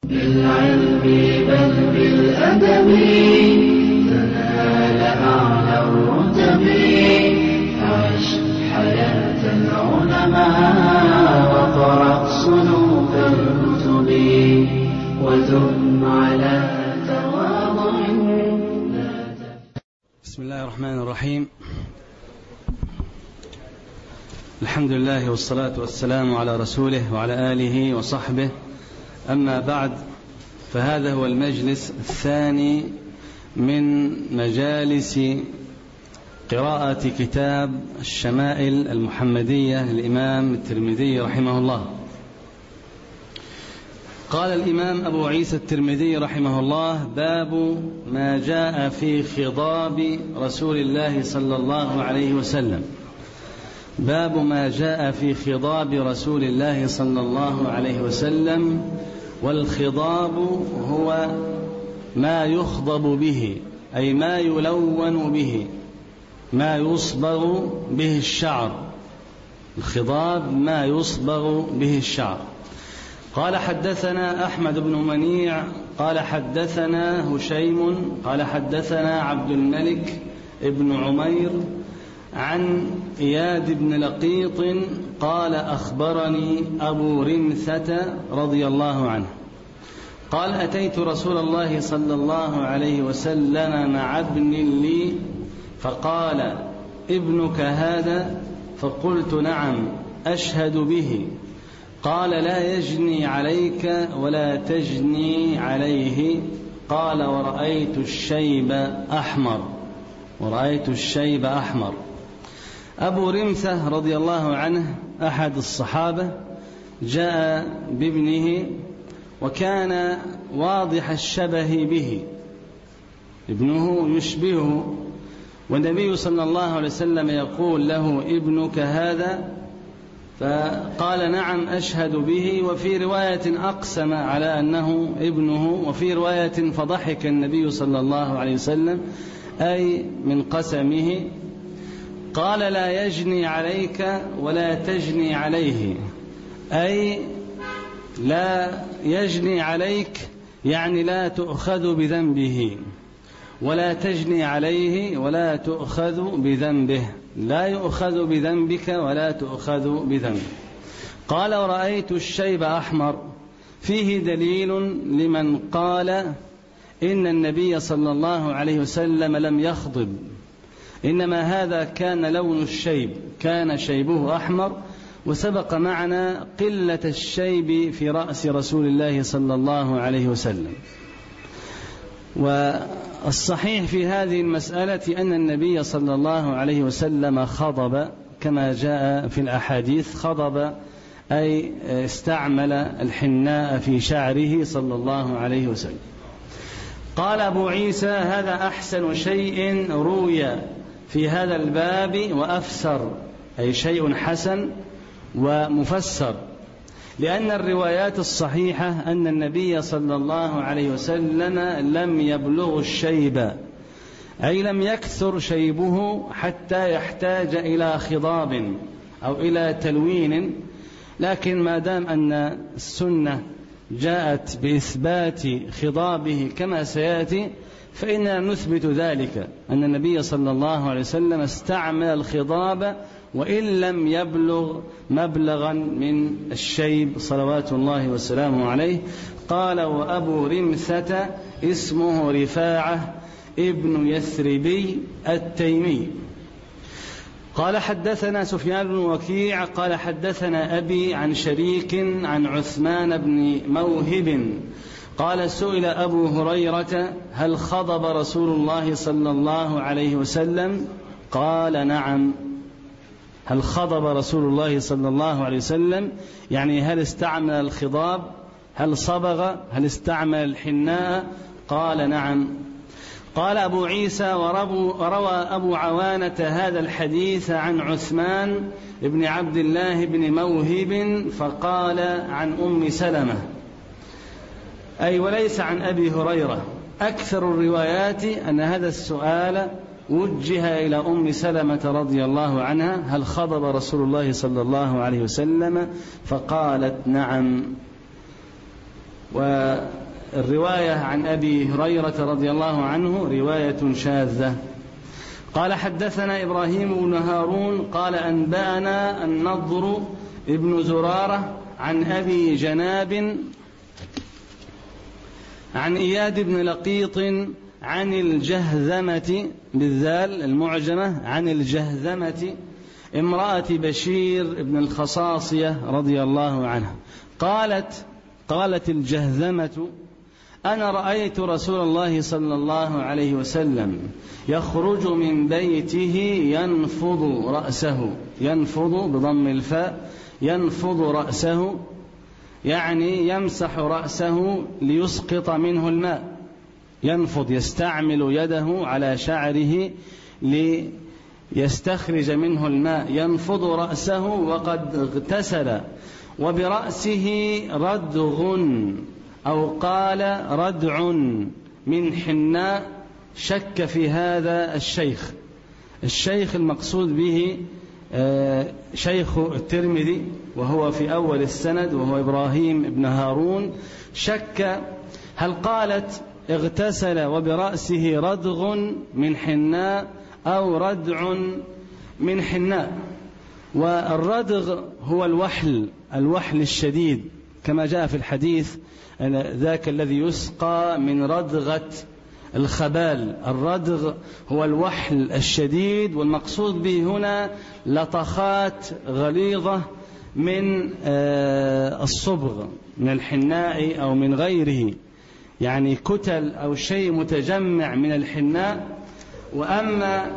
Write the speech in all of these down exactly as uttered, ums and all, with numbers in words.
بالعلم بل بالأدب تنال أعلى الرتب. عش حياة العلماء وقرأ صنوف الكتب وثم على تواضع. بسم الله الرحمن الرحيم. الحمد لله والصلاة والسلام على رسوله وعلى آله وصحبه. أما بعد، فهذا هو المجلس الثاني من مجالس قراءة كتاب الشمائل المحمدية للإمام الترمذي رحمه الله. قال الإمام أبو عيسى الترمذي رحمه الله: باب ما جاء في خضاب رسول الله صلى الله عليه وسلم. باب ما جاء في خضاب رسول الله صلى الله عليه وسلم. والخضاب هو ما يخضب به، أي ما يلون به، ما يصبغ به الشعر. الخضاب ما يصبغ به الشعر. قال: حدثنا أحمد بن منيع قال حدثنا هشيم قال حدثنا عبد الملك ابن عمير عن إياد بن لقيط قال: أخبرني أبو رمثة رضي الله عنه قال: أتيت رسول الله صلى الله عليه وسلم مع ابن لي فقال: ابنك هذا؟ فقلت: نعم، أشهد به. قال: لا يجني عليك ولا تجني عليه. قال: ورأيت الشيب أحمر ورأيت الشيب أحمر. أبو رمثة رضي الله عنه أحد الصحابة، جاء بابنه وكان واضح الشبه به، ابنه يشبهه، والنبي صلى الله عليه وسلم يقول له: ابنك هذا؟ فقال: نعم، أشهد به. وفي رواية أقسم على أنه ابنه، وفي رواية فضحك النبي صلى الله عليه وسلم أي من قسمه. قال: لا يجني عليك ولا تجني عليه، أي لا يجني عليك يعني لا تؤخذ بذنبه، ولا تجني عليه ولا تؤخذ بذنبه، لا يؤخذ بذنبك ولا تؤخذ بذنبه. قال: ورأيت الشيب أحمر. فيه دليل لمن قال إن النبي صلى الله عليه وسلم لم يخضب، إنما هذا كان لون الشيب، كان شيبه أحمر. وسبق معنا قلة الشيب في رأس رسول الله صلى الله عليه وسلم. والصحيح في هذه المسألة أن النبي صلى الله عليه وسلم خضب كما جاء في الأحاديث. خضب أي استعمل الحناء في شعره صلى الله عليه وسلم. قال أبو عيسى: هذا أحسن شيء روي في هذا الباب وأفسر، أي شيء حسن ومفسر، لأن الروايات الصحيحة أن النبي صلى الله عليه وسلم لم يبلغ الشيب، أي لم يكثر شيبه حتى يحتاج إلى خضاب أو إلى تلوين. لكن ما دام أن السنة جاءت بإثبات خضابه كما سيأتي، فإننا نثبت ذلك، أن النبي صلى الله عليه وسلم استعمل الخضاب وإن لم يبلغ مبلغا من الشيب صلوات الله وسلامه عليه. قال: وأبو رمثة اسمه رفاعة ابن يثربي التيمي. قال: حدثنا سفيان بن وكيع قال حدثنا أبي عن شريك عن عثمان بن موهب قال: سئل أبو هريرة: هل خضب رسول الله صلى الله عليه وسلم؟ قال: نعم. هل خضب رسول الله صلى الله عليه وسلم يعني هل استعمل الخضاب، هل صبغ، هل استعمل الحناء؟ قال: نعم. قال أبو عيسى: وروى أبو عوانة هذا الحديث عن عثمان بن عبد الله بن موهب فقال عن أم سلمة، أي وليس عن أبي هريرة. أكثر الروايات أن هذا السؤال وجه إلى أم سلمة رضي الله عنها: هل خضب رسول الله صلى الله عليه وسلم؟ فقالت: نعم. والرواية عن أبي هريرة رضي الله عنه رواية شاذة. قال حدثنا إبراهيم بن هارون قال أنبأنا النضر ابن زرارة عن أبي جناب عن إياد بن لقيط عن الجهذمة بالذال المعجمة عن الجهذمة امرأة بشير بن الخصاصية رضي الله عنها قالت قالت الجهذمة أنا رأيت رسول الله صلى الله عليه وسلم يخرج من بيته ينفض رأسه، ينفض بضم الفاء، ينفض رأسه يعني يمسح رأسه ليسقط منه الماء، ينفض يستعمل يده على شعره ليستخرج منه الماء، ينفض رأسه وقد اغتسل وبرأسه ردغ أو قال ردع من حناء. شك في هذا الشيخ، الشيخ المقصود به شيخ الترمذي وهو في أول السند وهو إبراهيم بن هارون، شك هل قالت اغتسل وبرأسه ردغ من حناء أو ردع من حناء. والردغ هو الوحل، الوحل الشديد كما جاء في الحديث ذاك الذي يسقى من ردغة الخبال. الردغ هو الوحل الشديد، والمقصود به هنا لطخات غليظة من الصبغ من الحناء أو من غيره، يعني كتل أو شيء متجمع من الحناء. وأما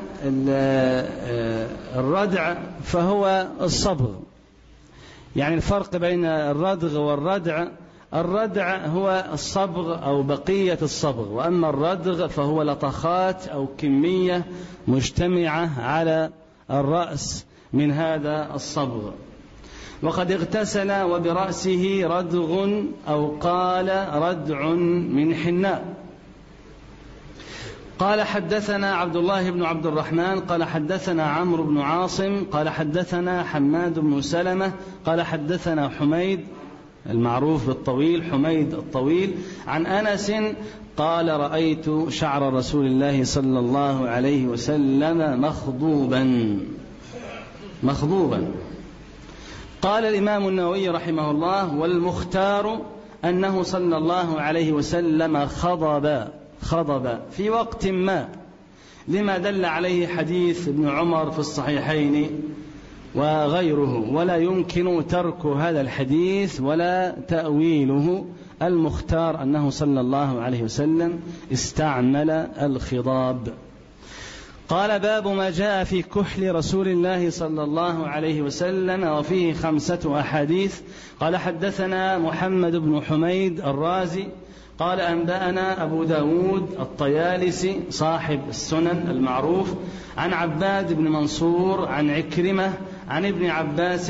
الردع فهو الصبغ، يعني الفرق بين الردغ والردع، الردع هو الصبغ أو بقية الصبغ، وأما الردغ فهو لطخات أو كمية مجتمعة على الرأس من هذا الصبغ. وقد اغتسل وبرأسه ردغ أو قال ردع من حناء. قال حدثنا عبد الله بن عبد الرحمن قال حدثنا عمرو بن عاصم قال حدثنا حماد بن سلمة قال حدثنا حميد المعروف بالطويل، حميد الطويل، عن أنس قال رأيت شعر رسول الله صلى الله عليه وسلم مخضوبا مخضوبا. قال الإمام النووي رحمه الله والمختار أنه صلى الله عليه وسلم خضب خضب في وقت ما، لما دل عليه حديث ابن عمر في الصحيحين وغيره، ولا يمكن ترك هذا الحديث ولا تأويله. المختار أنه صلى الله عليه وسلم استعمل الخضاب. قال باب ما جاء في كحل رسول الله صلى الله عليه وسلم، وفيه خمسة أحاديث. قال حدثنا محمد بن حميد الرازي قال أنبأنا أبو داود الطيالسي صاحب السنن المعروف عن عباد بن منصور عن عكرمة عن ابن عباس،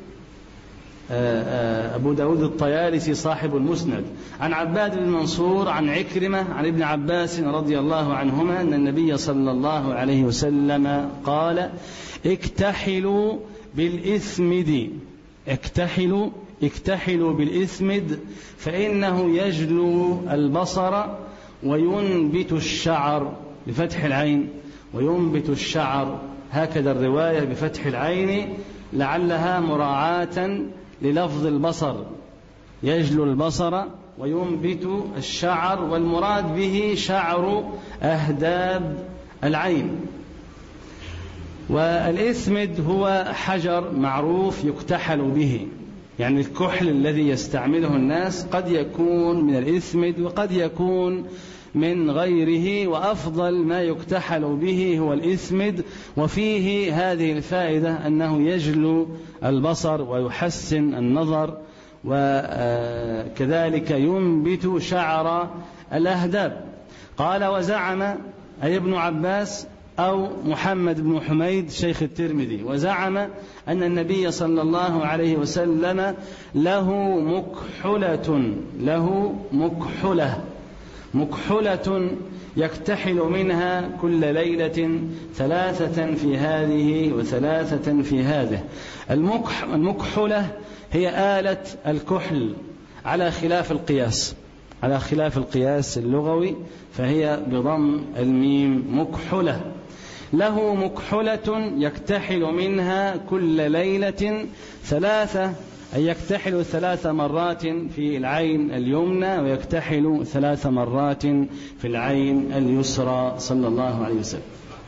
أبو داود الطيالسي صاحب المسند، عن عباد بن منصور عن عكرمة عن ابن عباس رضي الله عنهما أن النبي صلى الله عليه وسلم قال اكتحلوا بالإثمد اكتحلوا اكتحلوا بالإثمد فإنه يجلو البصر وينبت الشعر بفتح العين، وينبت الشعر، هكذا الرواية بفتح العين لعلها مراعاة للفظ البصر، يجلو البصر وينبت الشعر، والمراد به شعر أهداب العين. والإثمد هو حجر معروف يكتحل به، يعني الكحل الذي يستعمله الناس قد يكون من الإثمد وقد يكون من غيره، وأفضل ما يكتحل به هو الإثمد. وفيه هذه الفائدة أنه يجلو البصر ويحسن النظر، وكذلك ينبت شعر الأهداب. قال وزعم أي ابن عباس أو محمد بن حميد شيخ الترمذي، وزعم أن النبي صلى الله عليه وسلم له مكحلة له مكحلة مكحلة يكتحل منها كل ليلة ثلاثة في هذه وثلاثة في هذه. المكح المكحلة هي آلة الكحل على خلاف القياس، على خلاف القياس اللغوي، فهي بضم الميم مكحلة. له مكحلة يكتحل منها كل ليلة ثلاثة، أي يكتحل ثلاث مرات في العين اليمنى ويكتحل ثلاث مرات في العين اليسرى صلى الله عليه وسلم.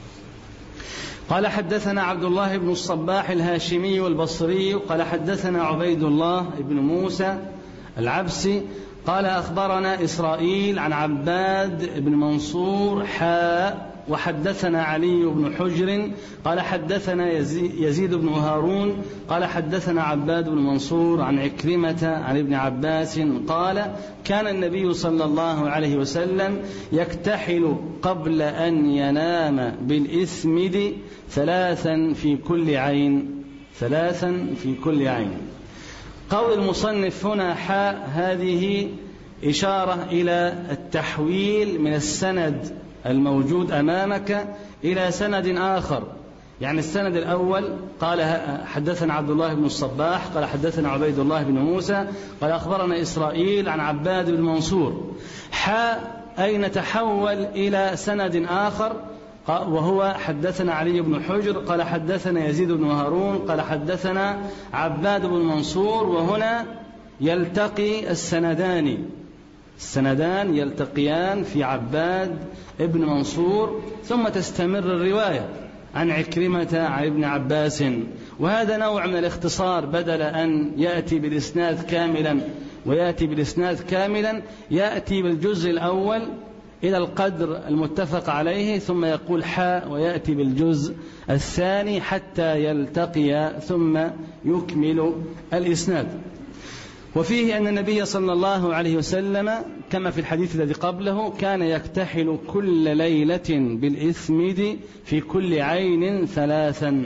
قال حدثنا عبد الله بن الصباح الهاشمي البصري قال حدثنا عبيد الله بن موسى العبسي قال أخبرنا إسرائيل عن عباد بن منصور حاء وحدثنا علي بن حجر قال حدثنا يزيد بن هارون قال حدثنا عباد بن منصور عن عكرمة عن ابن عباس قال كان النبي صلى الله عليه وسلم يكتحل قبل أن ينام بالإثمد ثلاثا في كل عين، ثلاثا في كل عين. قول المصنف هنا حاء هذه إشارة إلى التحويل من السند الموجود أمامك إلى سند آخر. يعني السند الأول قال حدثنا عبد الله بن الصباح قال حدثنا عبيد الله بن موسى قال أخبرنا إسرائيل عن عباد بن منصور. حاء أي نتحول إلى سند آخر وهو حدثنا علي بن حجر قال حدثنا يزيد بن هارون قال حدثنا عباد بن منصور. وهنا يلتقي السندان، السندان يلتقيان في عباد ابن منصور، ثم تستمر الرواية عن عكرمة عن ابن عباس. وهذا نوع من الاختصار، بدل أن يأتي بالإسناد كاملا ويأتي بالإسناد كاملا يأتي بالجزء الأول إلى القدر المتفق عليه ثم يقول حاء ويأتي بالجزء الثاني حتى يلتقي ثم يكمل الإسناد. وفيه أن النبي صلى الله عليه وسلم كما في الحديث الذي قبله كان يكتحل كل ليلة بالإثمد في كل عين ثلاثا.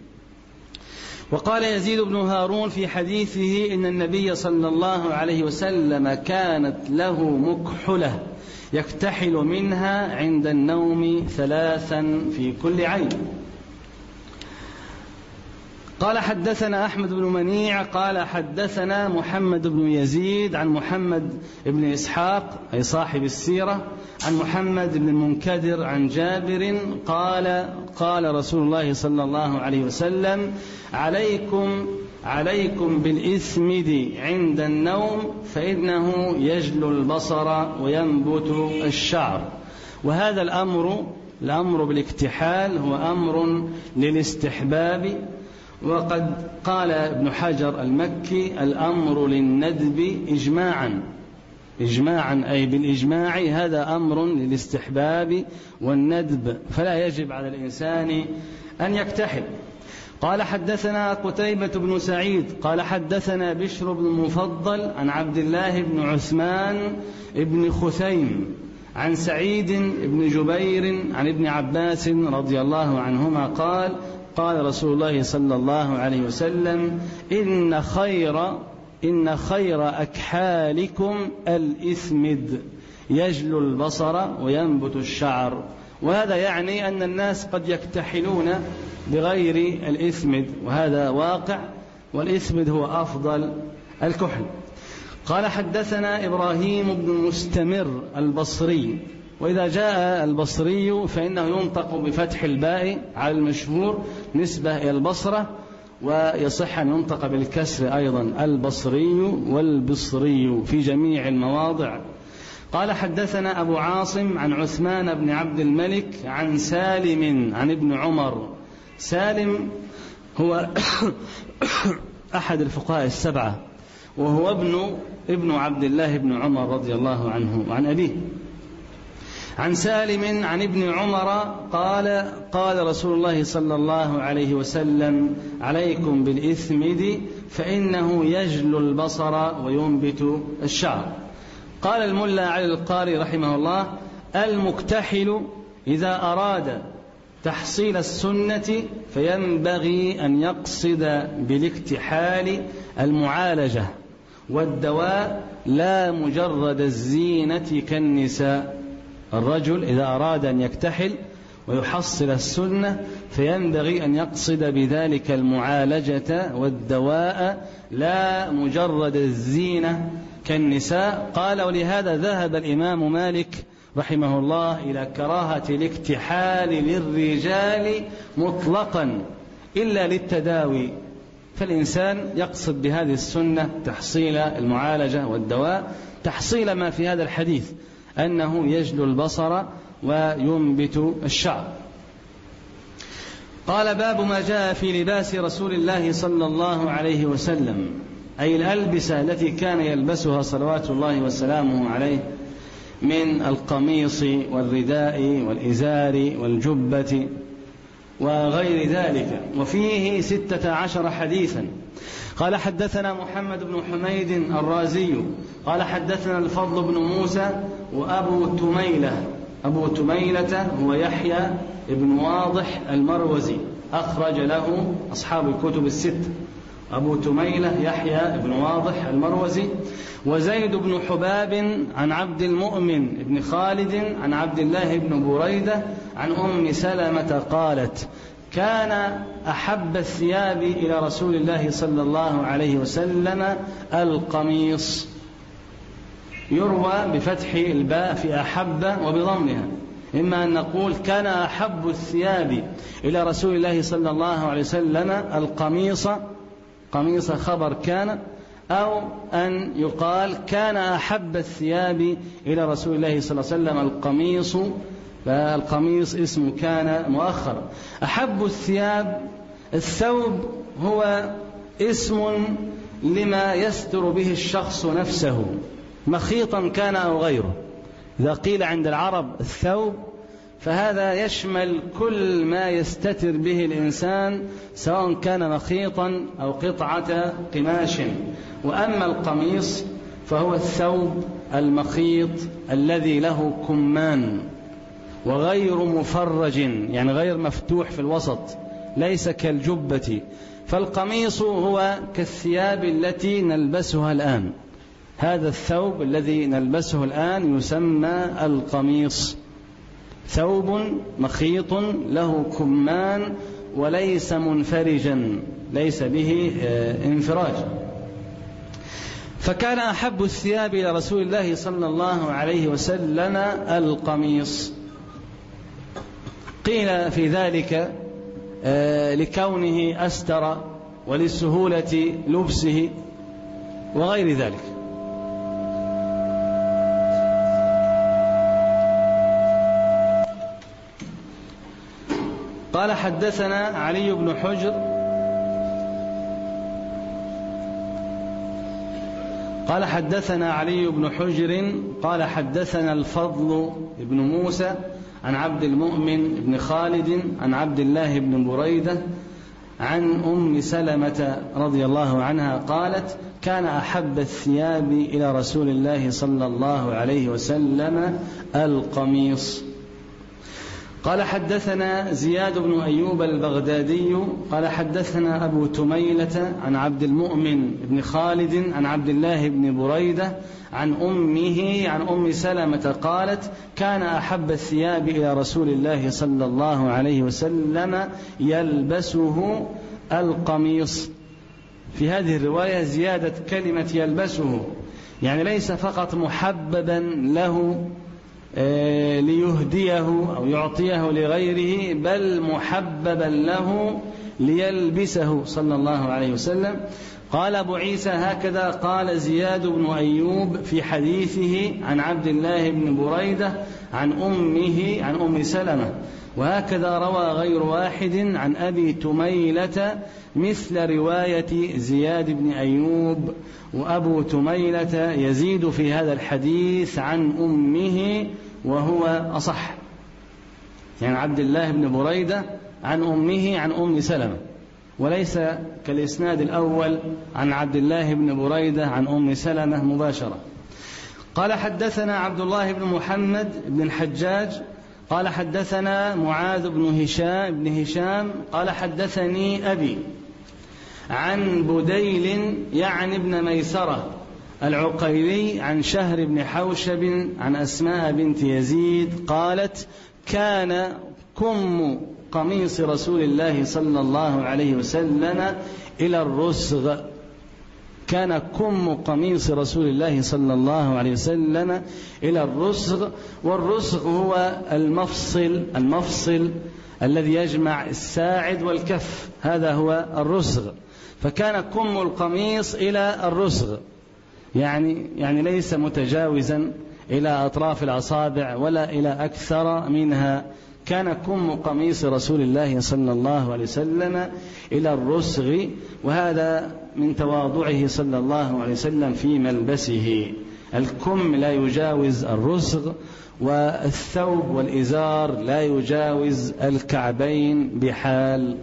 وقال يزيد بن هارون في حديثه إن النبي صلى الله عليه وسلم كانت له مكحلة يكتحل منها عند النوم ثلاثا في كل عين. قال حدثنا أحمد بن منيع قال حدثنا محمد بن يزيد عن محمد بن إسحاق أي صاحب السيرة عن محمد بن المنكدر عن جابر قال قال رسول الله صلى الله عليه وسلم عليكم عليكم بالإثمد عند النوم فإنه يجلو البصر وينبت الشعر. وهذا الأمر الأمر بالاكتحال هو أمر للاستحباب. وقد قال ابن حجر المكي الأمر للندب إجماعا، إجماعا أي بالإجماع، هذا أمر للاستحباب والندب، فلا يجب على الإنسان أن يكتحل. قال حدثنا قتيبة بن سعيد قال حدثنا بشر بن المفضل عن عبد الله بن عثمان بن خثيم عن سعيد بن جبير عن ابن عباس رضي الله عنهما قال قال رسول الله صلى الله عليه وسلم إن خير إن خير أكحالكم الإثمد يجلو البصر وينبت الشعر. وهذا يعني أن الناس قد يكتحلون بغير الإثمد، وهذا واقع، والإثمد هو أفضل الكحل. قال حدثنا إبراهيم بن مستمر البصري، وإذا جاء البصري فإنه ينطق بفتح الباء على المشهور نسبة إلى البصرة، ويصح أن ينطق بالكسر أيضا البصري والبصري في جميع المواضع. قال حدثنا أبو عاصم عن عثمان بن عبد الملك عن سالم عن ابن عمر. سالم هو أحد الفقهاء السبعة، وهو ابن ابن عبد الله بن عمر رضي الله عنه وعن أبيه. عن سالم عن ابن عمر قال قال رسول الله صلى الله عليه وسلم عليكم بالإثمد فإنه يجلو البصر وينبت الشعر. قال الملا علي القاري رحمه الله المكتحل إذا أراد تحصيل السنة فينبغي أن يقصد بالاكتحال المعالجة والدواء لا مجرد الزينة كالنساء. الرجل إذا أراد أن يكتحل ويحصل السنة فينبغي أن يقصد بذلك المعالجة والدواء لا مجرد الزينة كالنساء. قال: ولهذا ذهب الإمام مالك رحمه الله إلى كراهة الاكتحال للرجال مطلقا إلا للتداوي، فالإنسان يقصد بهذه السنة تحصيل المعالجة والدواء، تحصيل ما في هذا الحديث أنه يجلو البصر وينبت الشعر. قال: باب ما جاء في لباس رسول الله صلى الله عليه وسلم، أي الألبسة التي كان يلبسها صلوات الله وسلامه عليه من القميص والرداء والإزار والجبة وغير ذلك، وفيه ستة عشر حديثا. قال: حدثنا محمد بن حميد الرازي قال: حدثنا الفضل بن موسى وأبو تميلة. أبو تميلة هو يحيى بن واضح المروزي، أخرج له أصحاب الكتب الستة. أبو تميلة يحيى بن واضح المروزي. وزيد بن حباب عن عبد المؤمن بن خالد عن عبد الله بن بريدة عن أم سلمة قالت: كان أحب الثياب إلى رسول الله صلى الله عليه وسلم القميص. يروى بفتح الباء في أحب وبضمها، إما أن نقول كان أحب الثياب إلى رسول الله صلى الله عليه وسلم القميص، قميص خبر كان، أو أن يقال كان أحب الثياب إلى رسول الله صلى الله عليه وسلم القميص، فالقميص اسم كان مؤخر. أحب الثياب، الثوب هو اسم لما يستر به الشخص نفسه، مخيطا كان أو غيره. إذا قيل عند العرب الثوب فهذا يشمل كل ما يستتر به الإنسان سواء كان مخيطا أو قطعة قماش. وأما القميص فهو الثوب المخيط الذي له كمان وغير مفرج، يعني غير مفتوح في الوسط، ليس كالجبة. فالقميص هو كالثياب التي نلبسها الآن، هذا الثوب الذي نلبسه الآن يسمى القميص، ثوب مخيط له كمان وليس منفرجا، ليس به انفراج. فكان أحب الثياب إلى رسول الله صلى الله عليه وسلم القميص. قيل في ذلك لكونه أستر ولسهولة لبسه وغير ذلك. قال: حدثنا علي بن حجر قال حدثنا علي بن حجر قال حدثنا الفضل بن موسى عن عبد المؤمن بن خالد عن عبد الله بن بريدة عن أم سلمة رضي الله عنها قالت: كان أحب الثياب إلى رسول الله صلى الله عليه وسلم القميص. قال: حدثنا زياد بن أيوب البغدادي قال حدثنا أبو تميلة عن عبد المؤمن بن خالد عن عبد الله بن بريدة عن أمه عن أم سلمة قالت: كان أحب الثياب إلى رسول الله صلى الله عليه وسلم يلبسه القميص. في هذه الرواية زيادة كلمة يلبسه، يعني ليس فقط محببا له ليهديه أو يعطيه لغيره، بل محببا له ليلبسه صلى الله عليه وسلم. قال أبو عيسى: هكذا قال زياد بن أيوب في حديثه عن عبد الله بن بريدة عن أمه عن أم سلمة، وهكذا روى غير واحد عن أبي تميلة مثل رواية زياد بن أيوب. وأبو تميلة يزيد في هذا الحديث عن أمه وهو أصح، يعني عبد الله بن بريدة عن أمه عن أم سلمة، وليس كالإسناد الأول عن عبد الله بن بريدة عن أم سلمة مباشرة. قال: حدثنا عبد الله بن محمد بن الحجاج قال حدثنا معاذ بن هشام بن هشام قال حدثني أبي عن بديل يعني ابن ميسرة العقيلي عن شهر بن حوشب عن أسماء بنت يزيد قالت: كان كم قميص رسول الله صلى الله عليه وسلم إلى الرسغ، كان كم قميص رسول الله صلى الله عليه وسلم إلى الرسغ، والرسغ هو المفصل المفصل الذي يجمع الساعد والكف، هذا هو الرسغ. فكان كم القميص إلى الرسغ، يعني يعني ليس متجاوزا إلى أطراف الأصابع ولا إلى أكثر منها. كان كم قميص رسول الله صلى الله عليه وسلم إلى الرسغ، وهذا من تواضعه صلى الله عليه وسلم في ملبسه. الكم لا يجاوز الرسغ، والثوب والإزار لا يجاوز الكعبين بحال.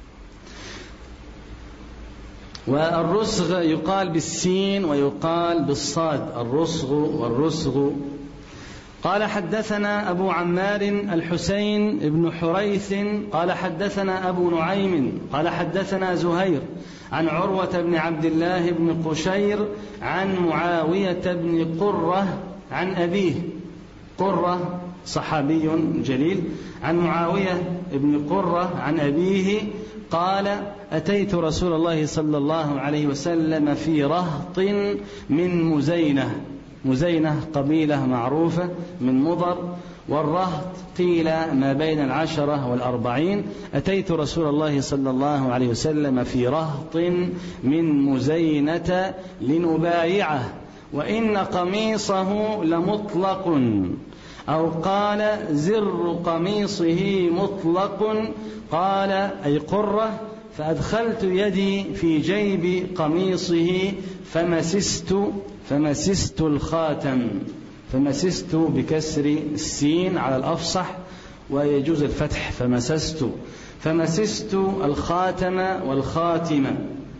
والرسغ يقال بالسين ويقال بالصاد، الرسغ والرسغ. قال حدثنا أبو عمار الحسين بن حريث قال حدثنا أبو نعيم قال حدثنا زهير عن عروة بن عبد الله بن قشير عن معاوية بن قرة عن أبيه، قرة صحابي جليل، عن معاوية بن قرة عن أبيه قال: أتيت رسول الله صلى الله عليه وسلم في رهط من مزينة. مزينة قبيلة معروفة من مضر، والرهط قيل ما بين العشرة والأربعين. أتيت رسول الله صلى الله عليه وسلم في رهط من مزينة لنبايعه، وإن قميصه لمطلق، أو قال زر قميصه مطلق، قال أي قرة. فأدخلت يدي في جيب قميصه فمسست فمسست الخاتم، فمسست بكسر السين على الأفصح ويجوز الفتح، فمسست فمسست الخاتم والخاتمة.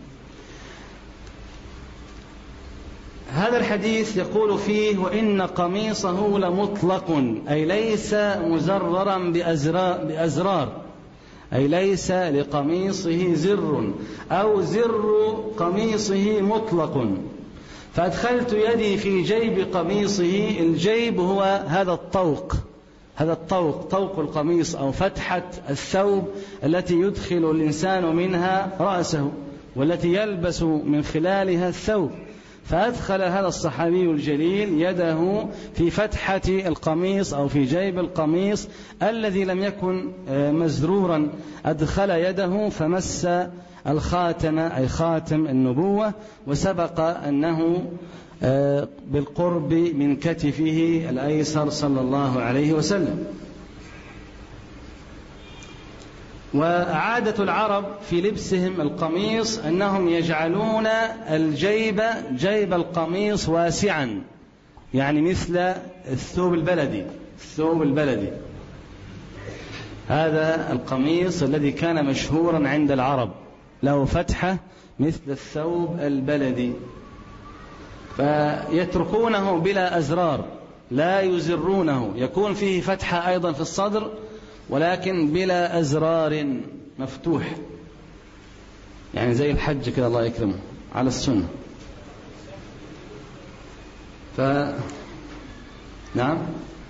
هذا الحديث يقول فيه: وإن قميصه لمطلق، أي ليس مزررا بأزرار، أي ليس لقميصه زر، أو زر قميصه مطلق. فأدخلت يدي في جيب قميصه، الجيب هو هذا الطوق، هذا الطوق، طوق القميص أو فتحة الثوب التي يدخل الإنسان منها رأسه والتي يلبس من خلالها الثوب. فأدخل هذا الصحابي الجليل يده في فتحة القميص أو في جيب القميص الذي لم يكن مزرورا، أدخل يده فمس الخاتم أي خاتم النبوة، وسبق أنه بالقرب من كتفه الأيسر صلى الله عليه وسلم. وعادة العرب في لبسهم القميص أنهم يجعلون الجيب جيب القميص واسعا، يعني مثل الثوب البلدي الثوب البلدي هذا القميص الذي كان مشهورا عند العرب، له فتحة مثل الثوب البلدي، فيتركونه بلا أزرار، لا يزرونه، يكون فيه فتحة أيضا في الصدر ولكن بلا أزرار، مفتوح، يعني زي الحج كده الله يكرمه على السنة. ف نعم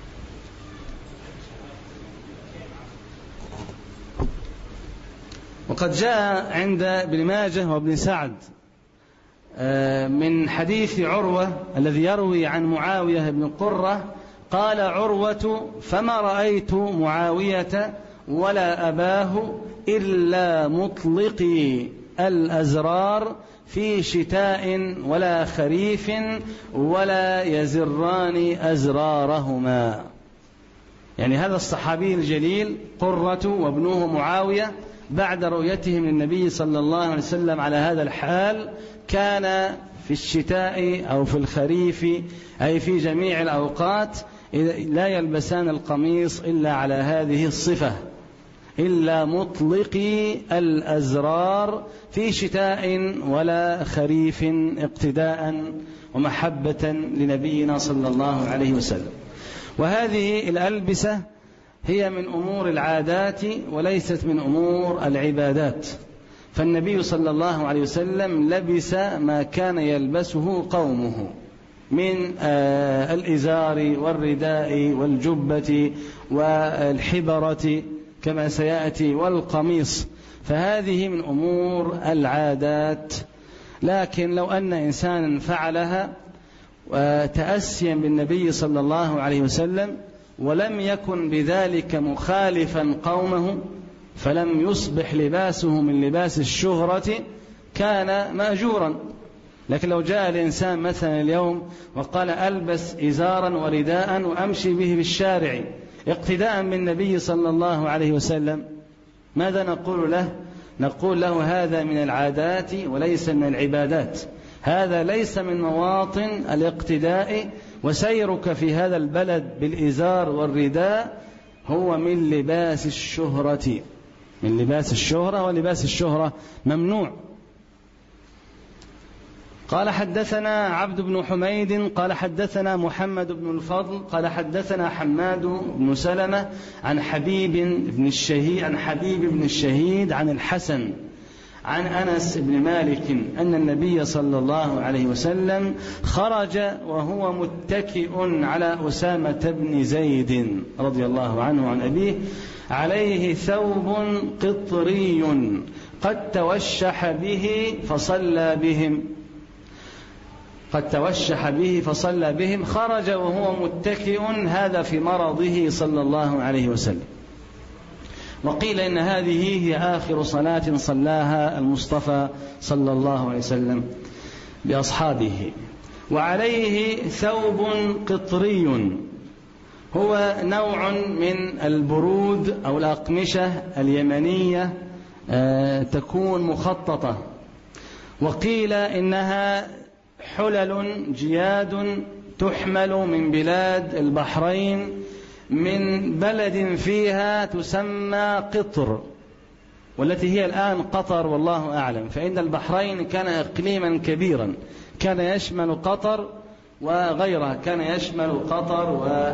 وقد جاء عند ابن ماجه وابن سعد من حديث عروة الذي يروي عن معاوية بن قرة قال عروة: فما رأيت معاوية ولا أباه إلا مطلقي الأزرار في شتاء ولا خريف ولا يزران أزرارهما. يعني هذا الصحابي الجليل قرة وابنه معاوية بعد رؤيتهم للنبي صلى الله عليه وسلم على هذا الحال كان في الشتاء أو في الخريف أي في جميع الأوقات لا يلبسان القميص إلا على هذه الصفة، إلا مطلقي الأزرار في شتاء ولا خريف، اقتداء ومحبة لنبينا صلى الله عليه وسلم. وهذه الألبسة هي من أمور العادات وليست من أمور العبادات، فالنبي صلى الله عليه وسلم لبس ما كان يلبسه قومه من آه الإزار والرداء والجبة والحبرة كما سيأتي والقميص، فهذه من أمور العادات لكن لو أن إنسانا فعلها تأسيا بالنبي صلى الله عليه وسلم ولم يكن بذلك مخالفا قومه فلم يصبح لباسه من لباس الشهرة كان مأجورا. لكن لو جاء الإنسان مثلا اليوم وقال ألبس إزارا ورداء وأمشي به بالشارع اقتداء بالنبي صلى الله عليه وسلم، ماذا نقول له؟ نقول له هذا من العادات وليس من العبادات، هذا ليس من مواطن الاقتداء، وسيرك في هذا البلد بالإزار والرداء هو من لباس الشهرة، من لباس الشهرة، ولباس الشهرة ممنوع. قال حدثنا عبد بن حميد قال حدثنا محمد بن الفضل قال حدثنا حماد بن سلمة عن حبيب بن الشهيد عن حبيب بن الشهيد عن الحسن عن أنس بن مالك أن النبي صلى الله عليه وسلم خرج وهو متكئ على أسامة بن زيد رضي الله عنه عن أبيه عليه ثوب قطري قد توشح به فصلى بهم قد توشح به فصلى بهم خرج وهو متكئ، هذا في مرضه صلى الله عليه وسلم. وقيل إن هذه هي آخر صلاة صلاها المصطفى صلى الله عليه وسلم بأصحابه. وعليه ثوب قطري هو نوع من البرود أو الأقمشة اليمنية تكون مخططة، وقيل إنها حلل جياد تحمل من بلاد البحرين من بلد فيها تسمى قطر، والتي هي الآن قطر والله أعلم، فإن البحرين كان إقليما كبيرا كان يشمل قطر وغيرها، كان يشمل قطر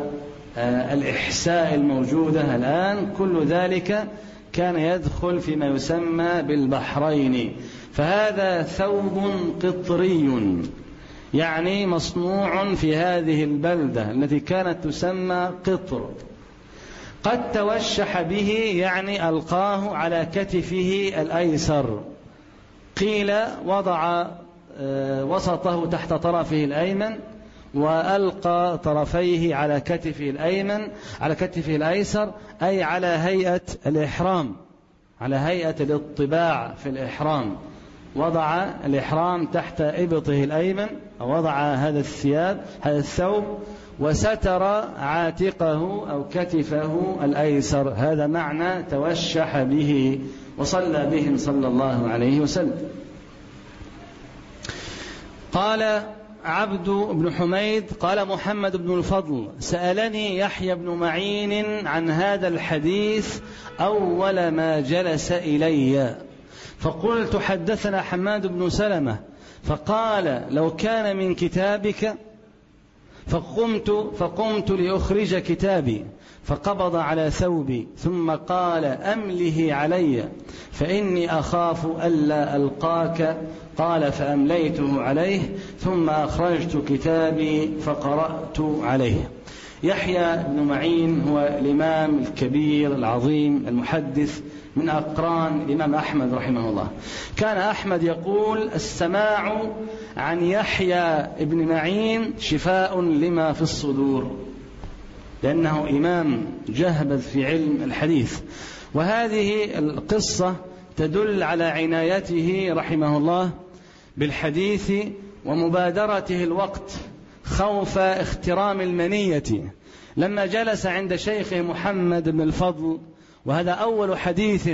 والإحساء الموجودة الآن، كل ذلك كان يدخل فيما يسمى بالبحرين. فهذا ثوب قطري يعني مصنوع في هذه البلدة التي كانت تسمى قطر، قد توشح به يعني ألقاه على كتفه الأيسر، قيل وضع وسطه تحت طرفه الأيمن وألقى طرفيه على كتفه الأيمن على كتفه الأيسر، أي على هيئة الإحرام، على هيئة الاطباع في الإحرام، وضع الإحرام تحت إبطه الأيمن، وضع هذا الثياب هذا الثوب وستر عاتقه أو كتفه الأيسر، هذا معنى توشح به وصلى بهم صلى الله عليه وسلم. قال عبد بن حميد قال محمد بن الفضل سألني يحيى بن معين عن هذا الحديث أول ما جلس إلي، فقلت حدثنا حماد بن سلمة، فقال لو كان من كتابك، فقمت فقمت لأخرج كتابي، فقبض على ثوبي ثم قال أمله علي فإني أخاف ألا ألقاك، قال فأمليته عليه ثم أخرجت كتابي فقرأت عليه. يحيى بن معين هو الإمام الكبير العظيم المحدث من أقران الإمام أحمد رحمه الله. كان أحمد يقول السماع عن يحيى بن معين شفاء لما في الصدور، لأنه إمام جهبذ في علم الحديث. وهذه القصة تدل على عنايته رحمه الله بالحديث ومبادرته الوقت خوف اخترام المنية. لما جلس عند شيخه محمد بن الفضل، وهذا أول حديث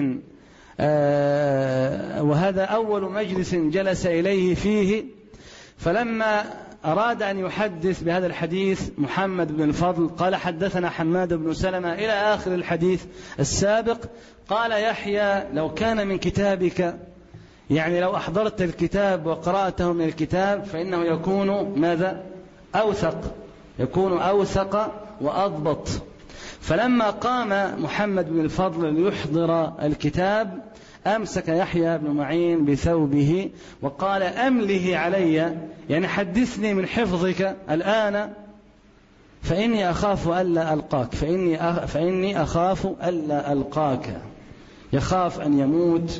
آه وهذا أول مجلس جلس إليه فيه، فلما أراد أن يحدث بهذا الحديث محمد بن الفضل قال حدثنا حماد بن سلمة إلى آخر الحديث السابق، قال يحيى لو كان من كتابك، يعني لو أحضرت الكتاب وقرأته من الكتاب فإنه يكون ماذا؟ أوثق، يكون أوثق وأضبط. فلما قام محمد بن الفضل ليحضر الكتاب أمسك يحيى بن معين بثوبه وقال أمله علي، يعني حدثني من حفظك الآن فإني أخاف ألا ألقاك، فإني, أخ فإني أخاف ألا ألقاك، يخاف أن يموت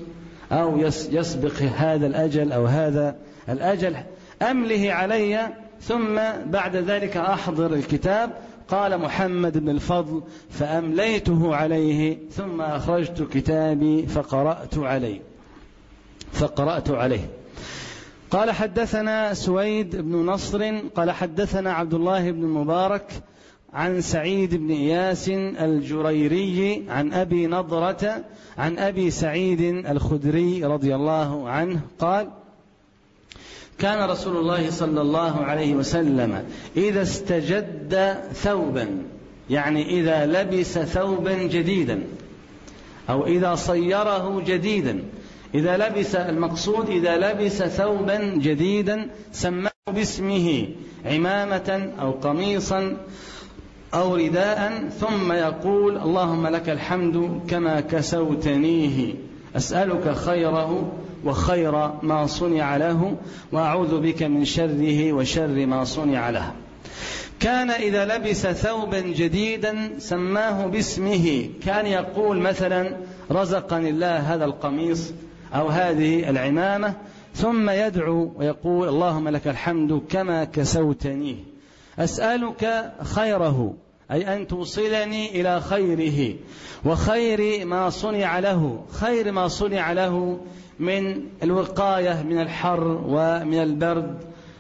أو يسبق هذا الأجل أو هذا الأجل، أمله علي ثم بعد ذلك أحضر الكتاب. قال محمد بن الفضل: فأمليته عليه ثم أخرجت كتابي فقرأت عليه فقرأت عليه قال: حدثنا سويد بن نصر قال: حدثنا عبد الله بن المبارك عن سعيد بن إياس الجريري عن أبي نضرة عن أبي سعيد الخدري رضي الله عنه قال: كان رسول الله صلى الله عليه وسلم إذا استجد ثوبا، يعني إذا لبس ثوبا جديدا أو إذا صيره جديدا، إذا لبس المقصود إذا لبس ثوبا جديدا سماه باسمه عمامة أو قميصا أو رداء، ثم يقول: اللهم لك الحمد كما كسوتنيه، أسألك خيره وخير ما صنع له، وأعوذ بك من شره وشر ما صنع له. كان إذا لبس ثوبا جديدا سماه باسمه، كان يقول مثلا: رزقني الله هذا القميص أو هذه العمامة، ثم يدعو ويقول: اللهم لك الحمد كما كسوتنيه، أسألك خيره، أي أن توصلني إلى خيره، وخير ما صنع له، خير ما صنع له من الوقاية من الحر ومن البرد،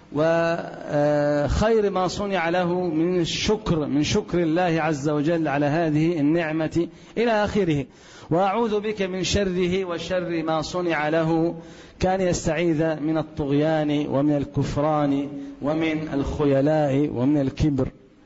وخير ما صنع له من الشكر من شكر الله عز وجل على هذه النعمة إلى آخره. وأعوذ بك من شره وشر ما صنع له. كان يستعيذ من الطغيان ومن الكفران ومن الخيلاء ومن الكبر.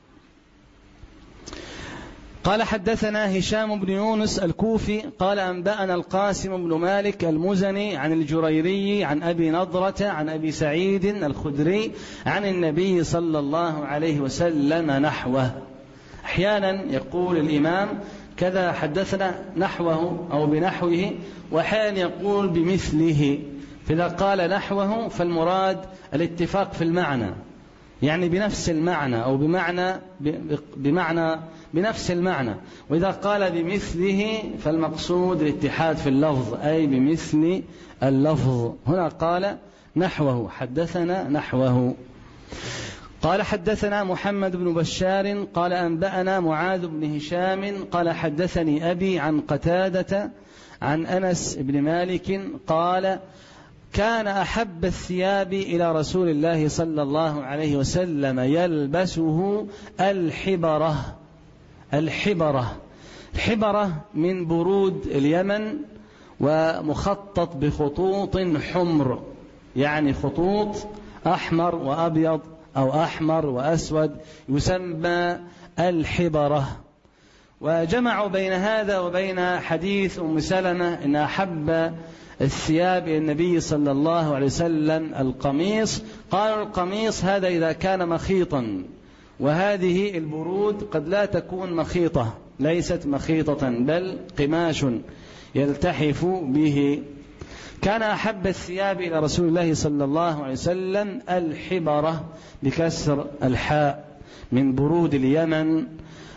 قال: حدثنا هشام بن يونس الكوفي قال: أنبأنا القاسم بن مالك المزني عن الجريري عن أبي نضرة عن أبي سعيد الخدري عن النبي صلى الله عليه وسلم نحوه. أحيانا يقول الإمام كذا حدثنا نحوه أو بنحوه، وأحيانا يقول بمثله، فإذا قال نحوه فالمراد الاتفاق في المعنى، يعني بنفس المعنى أو بمعنى بمعنى بنفس المعنى. وإذا قال بمثله فالمقصود الاتحاد في اللفظ، أي بمثل اللفظ. هنا قال نحوه، حدثنا نحوه. قال: حدثنا محمد بن بشار قال: أنبأنا معاذ بن هشام قال: حدثني أبي عن قتادة عن أنس بن مالك قال: كان أحب الثياب إلى رسول الله صلى الله عليه وسلم يلبسه الحبرة. الحبرة الحبرة من برود اليمن، ومخطط بخطوط حمر، يعني خطوط أحمر وأبيض أو أحمر وأسود، يسمى الحبرة. وجمعوا بين هذا وبين حديث أم سلمة إن أحب الثياب إلى النبي صلى الله عليه وسلم القميص. قالوا القميص هذا إذا كان مخيطا، وهذه البرود قد لا تكون مخيطة، ليست مخيطة بل قماش يلتحف به. كان أحب الثياب إلى رسول الله صلى الله عليه وسلم الحبرة بكسر الحاء، من برود اليمن،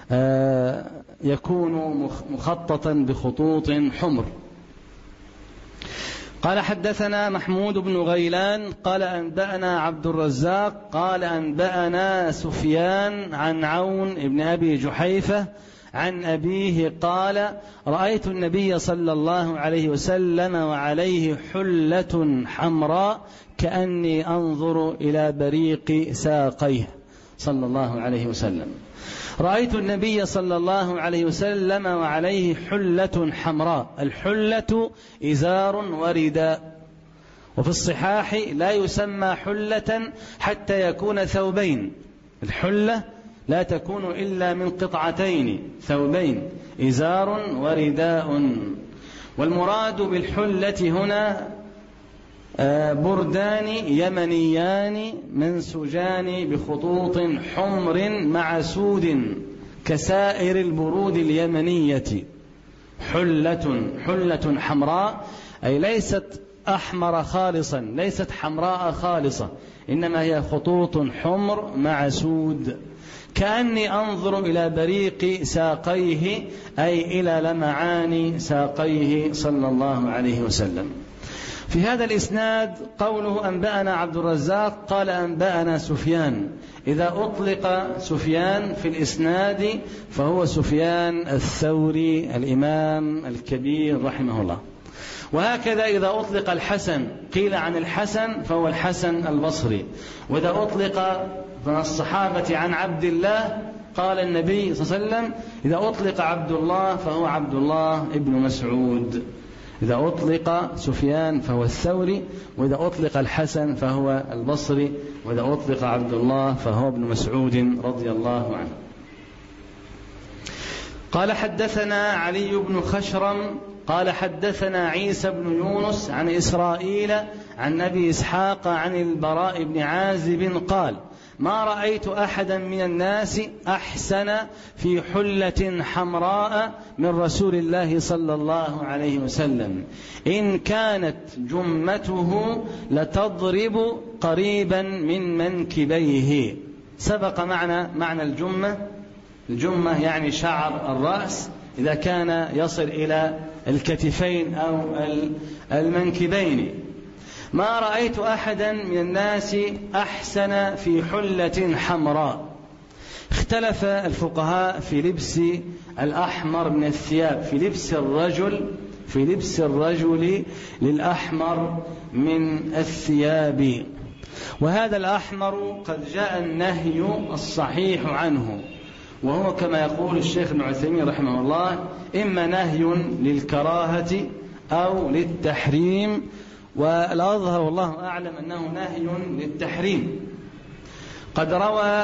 يكون مخططا بخطوط حمر. قال: حدثنا محمود بن غيلان قال: أنبأنا عبد الرزاق قال: أنبأنا سفيان عن عون بن أبي جحيفة عن أبيه قال: رأيت النبي صلى الله عليه وسلم وعليه حلة حمراء كأني أنظر إلى بريق ساقيه صلى الله عليه وسلم. رأيت النبي صلى الله عليه وسلم وعليه حلة حمراء. الحلة إزار ورداء، وفي الصحاح لا يسمى حلة حتى يكون ثوبين. الحلة لا تكون إلا من قطعتين، ثوبين، إزار ورداء. والمراد بالحلة هنا بردان يمنيان منسوجان بخطوط حمر مع سود كسائر البرود اليمنية. حلة حلة حمراء، أي ليست أحمر خالصا، ليست حمراء خالصة، إنما هي خطوط حمر مع سود. كأني أنظر إلى بريق ساقيه، أي إلى لمعان ساقيه صلى الله عليه وسلم. في هذا الإسناد قوله أنبأنا عبد الرزاق قال أنبأنا سفيان. إذا أطلق سفيان في الإسناد فهو سفيان الثوري الإمام الكبير رحمه الله. وهكذا إذا أطلق الحسن قيل عن الحسن فهو الحسن البصري. وإذا أطلق من الصحابة عن عبد الله قال النبي صلى الله عليه وسلم إذا أطلق عبد الله فهو عبد الله ابن مسعود. إذا أطلق سفيان فهو الثوري، وإذا أطلق الحسن فهو البصري، وإذا أطلق عبد الله فهو ابن مسعود رضي الله عنه. قال حدثنا علي بن خشرم قال حدثنا عيسى بن يونس عن إسرائيل عن أبي إسحاق عن البراء بن عازب قال ما رأيت أحدا من الناس أحسن في حلة حمراء من رسول الله صلى الله عليه وسلم، إن كانت جمته لتضرب قريبا من منكبيه. سبق معنا معنى الجمة. الجمة يعني شعر الرأس إذا كان يصل إلى الكتفين أو المنكبين. ما رأيت أحدا من الناس أحسن في حلة حمراء. اختلف الفقهاء في لبس الأحمر من الثياب، في لبس الرجل في لبس الرجل للأحمر من الثياب. وهذا الأحمر قد جاء النهي الصحيح عنه، وهو كما يقول الشيخ ابن عثيمين رحمه الله إما نهي للكراهة أو للتحريم، والأظهر والله أعلم أنه نهي للتحريم. قد روى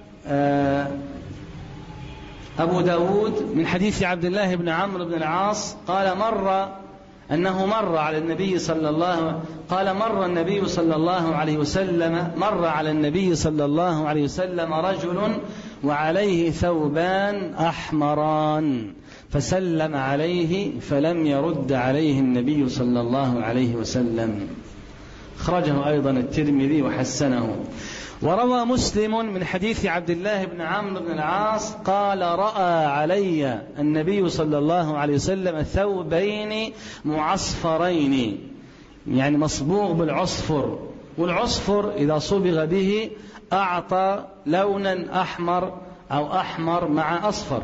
أبو داود من حديث عبد الله بن عمرو بن العاص قال مر أنه مر على النبي صلى الله قال مر النبي صلى الله عليه وسلم مر على النبي صلى الله عليه وسلم رجل وعليه ثوبان أحمران فسلم عليه فلم يرد عليه النبي صلى الله عليه وسلم. أخرجه أيضا الترمذي وحسنه. وروى مسلم من حديث عبد الله بن عمرو بن العاص قال رأى علي النبي صلى الله عليه وسلم ثوبين معصفرين، يعني مصبوغ بالعصفر، والعصفر إذا صبغ به أعطى لونا أحمر أو أحمر مع أصفر.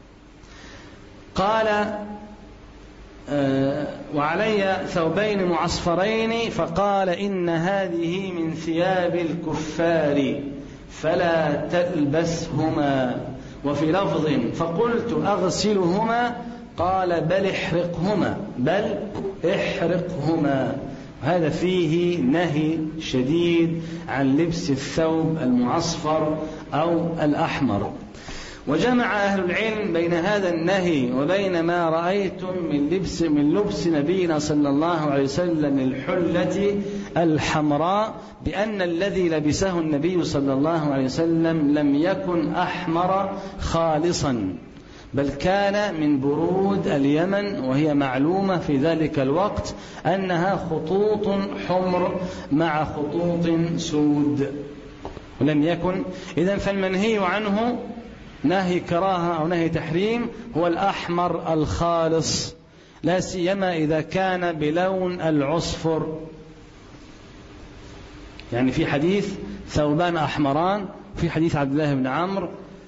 قال آه وعلي ثوبين معصفرين فقال إن هذه من ثياب الكفار فلا تلبسهما. وفي لفظ فقلت أغسلهما قال بل احرقهما بل احرقهما. هذا فيه نهي شديد عن لبس الثوب المعصفر أو الأحمر. وجمع أهل العلم بين هذا النهي وبين ما رأيتم من لبس من لبس نبينا صلى الله عليه وسلم الحلة الحمراء بأن الذي لبسه النبي صلى الله عليه وسلم لم يكن أحمر خالصا، بل كان من برود اليمن، وهي معلومة في ذلك الوقت أنها خطوط حمر مع خطوط سود، ولم يكن. إذن فالمنهي عنه نهي كراهة أو نهي تحريم هو الأحمر الخالص، لا سيما إذا كان بلون العصفر. يعني في حديث ثوبان أحمران، في حديث عبد الله بن عمرو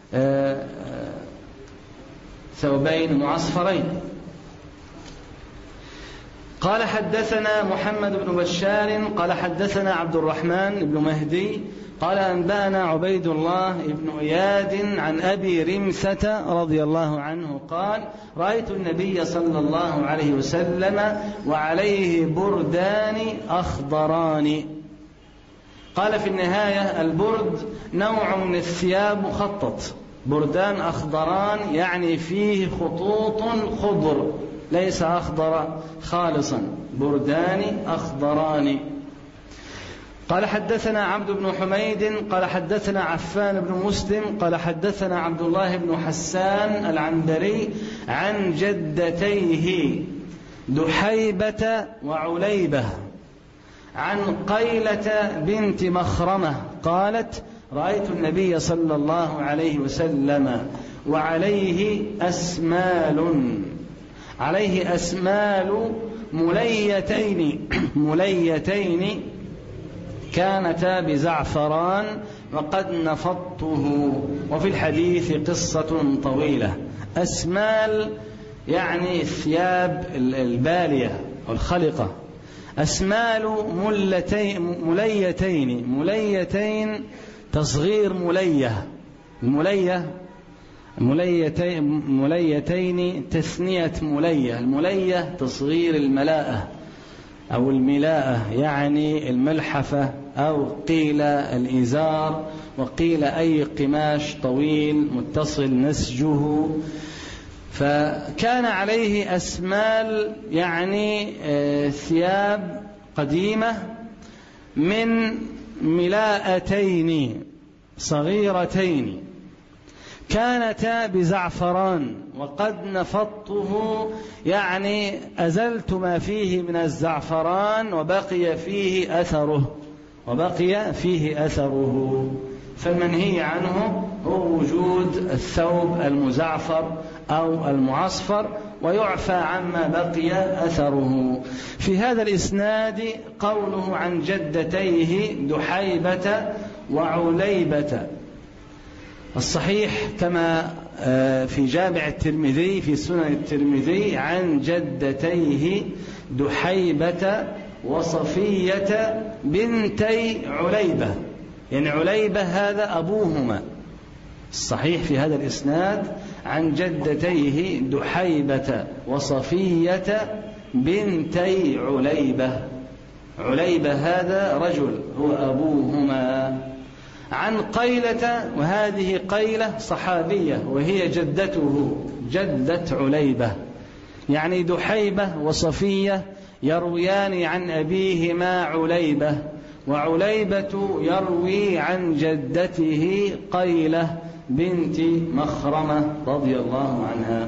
ثوبين معصفرين. قال حدثنا محمد بن بشار قال حدثنا عبد الرحمن بن مهدي قال أنبأنا عبيد الله بن إياد عن أبي رمثة رضي الله عنه قال رأيت النبي صلى الله عليه وسلم وعليه بردان أخضران. قال في النهاية البرد نوع من الثياب مخطط، بردان أخضران يعني فيه خطوط خضر ليس أخضر خالصا، بردان أخضران. قال حدثنا عبد بن حميد قال حدثنا عفان بن مسلم قال حدثنا عبد الله بن حسان العنبري عن جدتيه دحيبة وعليبة عن قيلة بنت مخرمة قالت رأيت النبي صلى الله عليه وسلم وعليه أسمال، عليه أسمال مليتين مليتين كانتا بزعفران وقد نفضته. وفي الحديث قصة طويلة. أسمال يعني الثياب البالية والخلقة. أسمال ملتين مليتين مليتين تصغير ملية. الملية مليتين مليتين تثنية ملية. الملية تصغير الملاءة أو الملاءة، يعني الملحفة، أو قيل الإزار، وقيل أي قماش طويل متصل نسجه. فكان عليه أسمال يعني ثياب قديمة من ملاءتين صغيرتين كانتا بزعفران وقد نفضته، يعني أزلت ما فيه من الزعفران وبقي فيه أثره وبقي فيه أثره. فالمنهي عنه هو وجود الثوب المزعفر أو المعصفر، ويعفى عما بقي أثره. في هذا الإسناد قوله عن جدتيه دحيبة وعليبة. الصحيح كما في جامع الترمذي في سنن الترمذي عن جدتيه دحيبة وصفية بنتي عليبة، يعني عليبة هذا أبوهما. الصحيح في هذا الإسناد عن جدتيه دحيبة وصفية بنتي عليبة. عليبة هذا رجل هو أبوهما. عن قيلة، وهذه قيلة صحابية وهي جدته جدة عليبة، يعني دحيبة وصفية يرويان عن أبيهما عليبة، وعليبة يروي عن جدته قيلة بنت مخرمة رضي الله عنها.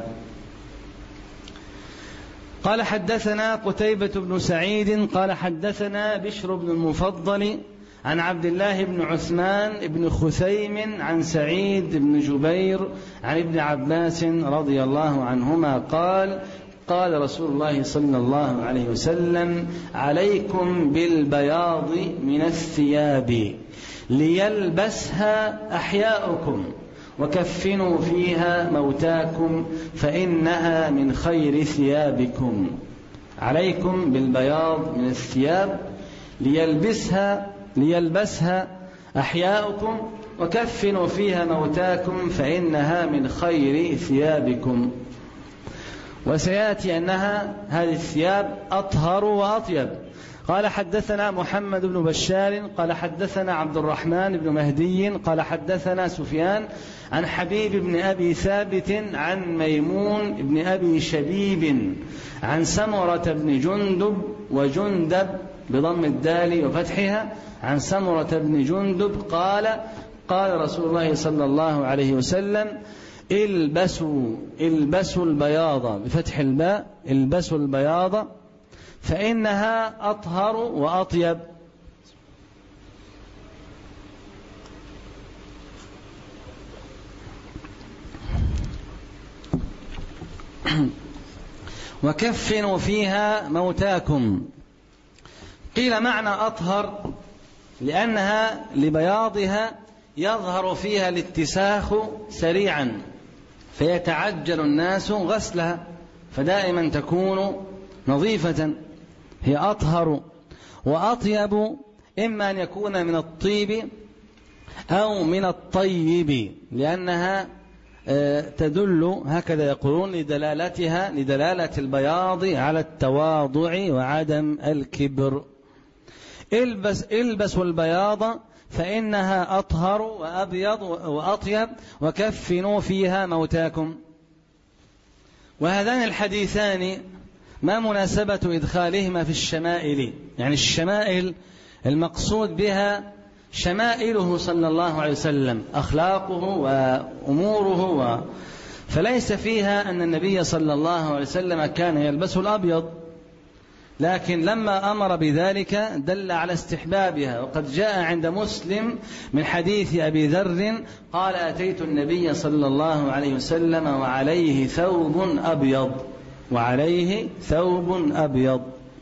قال حدثنا قتيبة بن سعيد قال حدثنا بشر بن المفضل عن عبد الله بن عثمان بن خثيم عن سعيد بن جبير عن ابن عباس رضي الله عنهما قال قال رسول الله صلى الله عليه وسلم: عليكم بالبياض من الثياب ليلبسها أحياؤكم وكفنوا فيها موتاكم فإنها من خير ثيابكم. عليكم بالبياض من الثياب ليلبسها ليلبسها أحياؤكم وكفنوا فيها موتاكم فإنها من خير ثيابكم. وسيأتي أنها هذه الثياب أطهر وأطيب. قال حدثنا محمد بن بشار قال حدثنا عبد الرحمن بن مهدي قال حدثنا سفيان عن حبيب بن أبي ثابت عن ميمون بن أبي شبيب عن سمرة بن جندب وجندب بضم الدال وفتحها عن سمرة بن جندب قال قال رسول الله صلى الله عليه وسلم: البسوا البسوا البياض بفتح الباء البسوا البياض فإنها أطهر وأطيب. وكفنوا فيها موتاكم. قيل معنى أطهر لأنها لبياضها يظهر فيها الاتساخ سريعا فيتعجل الناس غسلها، فدائما تكون نظيفة. هي أطهر وأطيب، إما أن يكون من الطيب أو من الطيب، لأنها تدل هكذا يقولون لدلالتها لدلالة البياض على التواضع وعدم الكبر. البس البسوا البياض فإنها أطهر وأبيض وأطيب وكفنوا فيها موتاكم. وهذان الحديثان ما مناسبة إدخالهما في الشمائل؟ يعني الشمائل المقصود بها شمائله صلى الله عليه وسلم، أخلاقه وأموره و... فليس فيها أن النبي صلى الله عليه وسلم كان يلبس الأبيض، لكن لما أمر بذلك دل على استحبابها. وقد جاء عند مسلم من حديث أبي ذر قال: أتيت النبي صلى الله عليه وسلم وعليه ثوب أبيض، وعليه ثوب أبيض.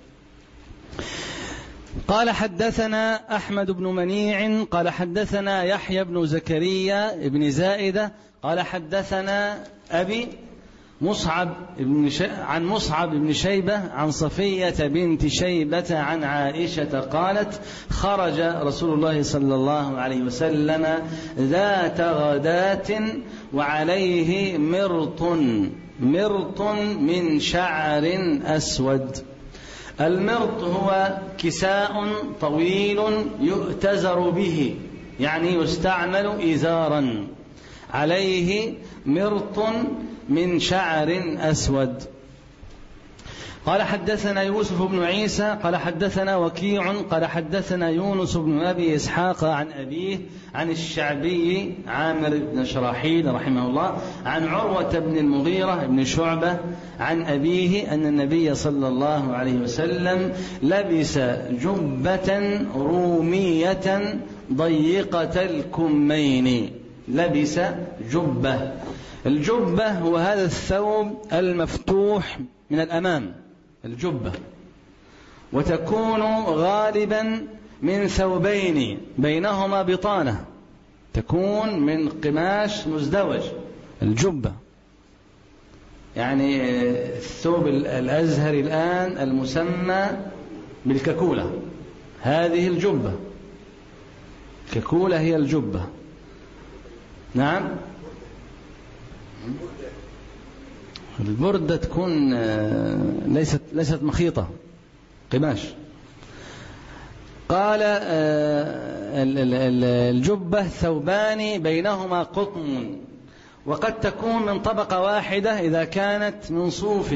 قال حدثنا أحمد بن منيع قال حدثنا يحيى بن زكريا بن زائدة قال حدثنا أبي مصعب بن ش... عن مصعب بن شيبة عن صفية بنت شيبة عن عائشة قالت خرج رسول الله صلى الله عليه وسلم ذات غداة وعليه مرط مرط من شعر أسود. المرط هو كساء طويل يؤتزر به، يعني يستعمل إزارا، عليه مرط من شعر أسود. قال حدثنا يوسف بن عيسى قال حدثنا وكيع قال حدثنا يونس بن أبي إسحاق عن أبيه عن الشعبي عامر بن شراحيل رحمه الله عن عروة بن المغيرة بن شعبة عن أبيه أن النبي صلى الله عليه وسلم لبس جبة رومية ضيقة الكمين. لبس جبة. الجبة هو هذا الثوب المفتوح من الأمام، الجبة، وتكون غالبا من ثوبين بينهما بطانة، تكون من قماش مزدوج. الجبة يعني الثوب الأزهري الآن المسمى بالككولة، هذه الجبة. الككولة هي الجبة. نعم. البردة تكون ليست ليست مخيطة، قماش. قال الجبة ثوبان بينهما قطن، وقد تكون من طبقة واحدة إذا كانت من صوف.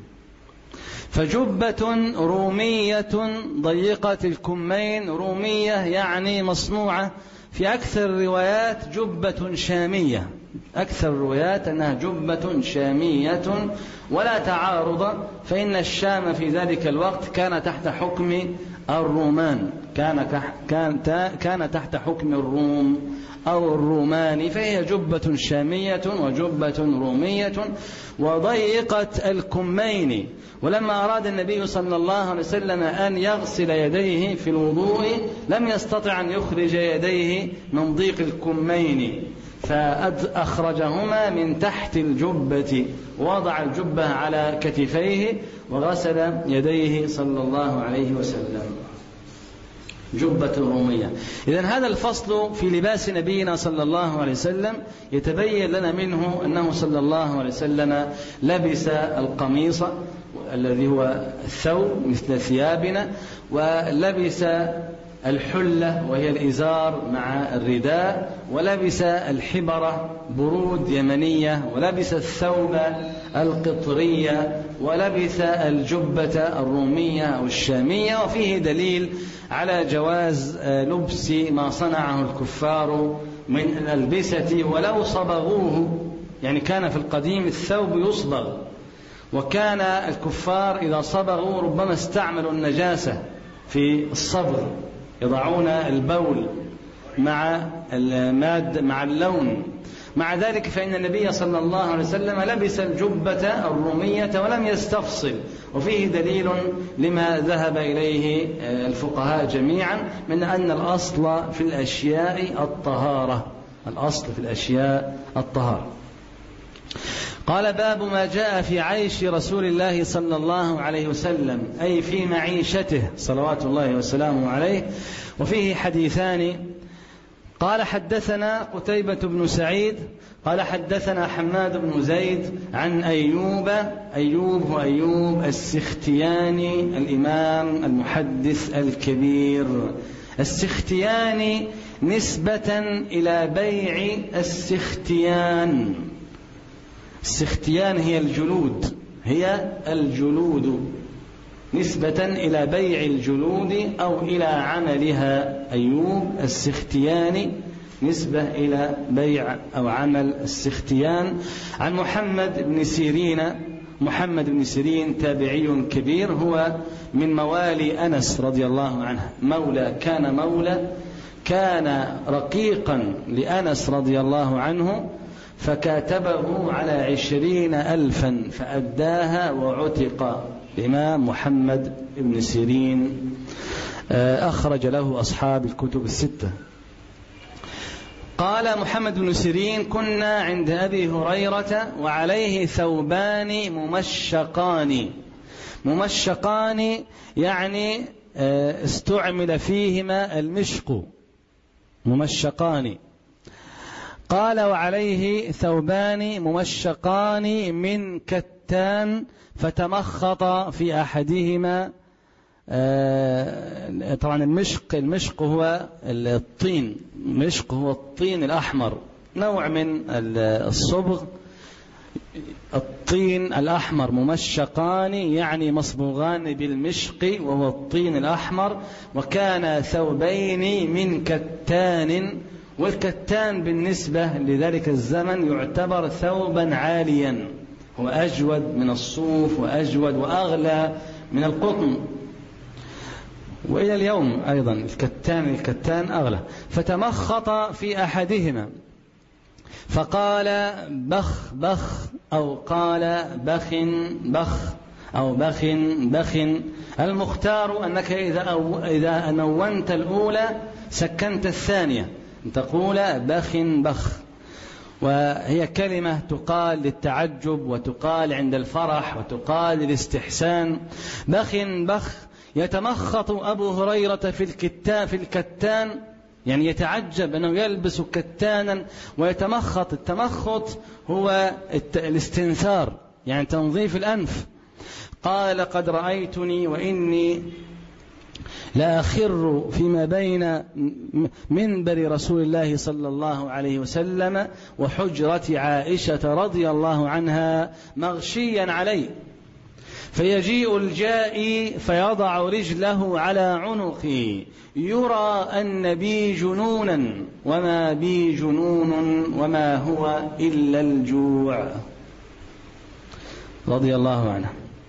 فجبة رومية ضيقة الكمين، رومية يعني مصنوعة، في أكثر الروايات جبة شامية، أكثر الروايات أنها جبة شامية ولا تعارض، فإن الشام في ذلك الوقت كان تحت حكم الرومان، كان كان تحت حكم الروم أو الرومان، فهي جبة شامية وجبة رومية وضيقة الكمين. ولما أراد النبي صلى الله عليه وسلم أن يغسل يديه في الوضوء لم يستطع أن يخرج يديه من ضيق الكمين، فأخرجهما من تحت الجبة، ووضع الجبة على كتفيه وغسل يديه صلى الله عليه وسلم. جبة رومية. إذن هذا الفصل في لباس نبينا صلى الله عليه وسلم يتبين لنا منه أنه صلى الله عليه وسلم لبس القميص الذي هو الثوب مثل ثيابنا، ولبس الحلة وهي الإزار مع الرداء، ولبس الحبرة برود يمنية، ولبس الثوب القطرية، ولبس الجبة الرومية أو الشامية. وفيه دليل على جواز لبس ما صنعه الكفار من الألبسة ولو صبغوه، يعني كان في القديم الثوب يصبغ، وكان الكفار إذا صبغوا ربما استعملوا النجاسة في الصبغ، يضعون البول مع المادة مع اللون. مع ذلك فإن النبي صلى الله عليه وسلم لبس الجبة الرومية ولم يستفصل، وفيه دليل لما ذهب إليه الفقهاء جميعا من أن الأصل في الأشياء الطهارة، الأصل في الأشياء الطهارة. قال باب ما جاء في عيش رسول الله صلى الله عليه وسلم، أي في معيشته صلوات الله وسلامه عليه. وفيه حديثان. قال حدثنا قتيبة بن سعيد قال حدثنا حماد بن زيد عن أيوب أيوب وأيوب السختياني الإمام المحدث الكبير. السختياني نسبة إلى بيع السختيان. السختيان هي الجلود، هي الجلود، نسبة إلى بيع الجلود أو إلى عملها. أيوب السختياني نسبة إلى بيع أو عمل السختيان. عن محمد بن سيرين. محمد بن سيرين تابعي كبير، هو من موالي أنس رضي الله عنه، مولى كان مولى كان رقيقا لأنس رضي الله عنه، فكاتبه على عشرين ألفا فأداها وعتق. الإمام محمد بن سيرين أخرج له أصحاب الكتب الستة. قال محمد بن سيرين: كنا عند أبي هريرة وعليه ثوبان ممشقان. ممشقان يعني استعمل فيهما المشق، ممشقان. قال: وعليه ثوبان ممشقان من كتان فتمخط في أحدهما. طبعا المشق المشق هو الطين، المشق هو الطين الأحمر، نوع من الصبغ. الطين الأحمر ممشقان يعني مصبوغان بالمشق وهو الطين الأحمر. وكان ثوبين من كتان، والكتان بالنسبة لذلك الزمن يعتبر ثوبا عاليا، هو أجود من الصوف وأجود وأغلى من القطن، وإلى اليوم أيضا الكتان الكتان أغلى. فتمخط في أحدهما فقال: بخ بخ، أو قال بخ بخ، أو بخ بخ. المختار أنك إذا, أو إذا نونت الأولى سكنت الثانية، تقول بخ بخ. وهي كلمة تقال للتعجب وتقال عند الفرح وتقال للاستحسان. بخ بخ. يتمخط أبو هريرة في الكتان في الكتان يعني يتعجب أنه يلبس كتانا ويتمخط. التمخط هو الاستنثار، يعني تنظيف الأنف. قال: قد رأيتني وإني لا أخر فيما بين منبر رسول الله صلى الله عليه وسلم وحجرة عائشة رضي الله عنها مغشيا علي، فيجيء الجائي فيضع رجله على عنقي، يرى أن بي جنونا وما بي جنون وما هو إلا الجوع، رضي الله عنه.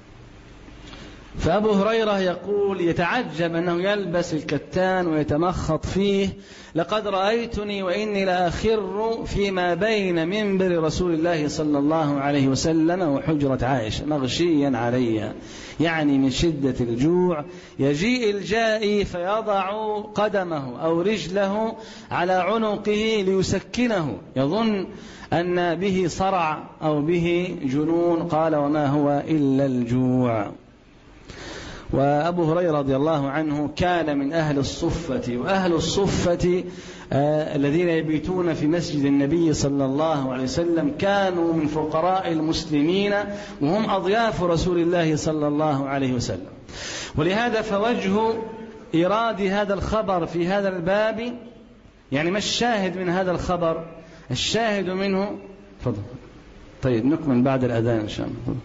فأبو هريرة يقول يتعجب أنه يلبس الكتان ويتمخط فيه. لقد رأيتني وإني لأخر فيما بين منبر رسول الله صلى الله عليه وسلم وحجرة عائشة مغشيا علي، يعني من شدة الجوع. يجيء الجائي فيضع قدمه أو رجله على عنقه ليسكنه، يظن أن به صرع أو به جنون. قال: وما هو إلا الجوع. وأبو هريرة رضي الله عنه كان من أهل الصفة، وأهل الصفة آه الذين يبيتون في مسجد النبي صلى الله عليه وسلم كانوا من فقراء المسلمين وهم أضياف رسول الله صلى الله عليه وسلم. ولهذا فوجه إيراد هذا الخبر في هذا الباب، يعني ما الشاهد من هذا الخبر؟ الشاهد منه فضل. طيب نكمل بعد الأذان إن شاء الله.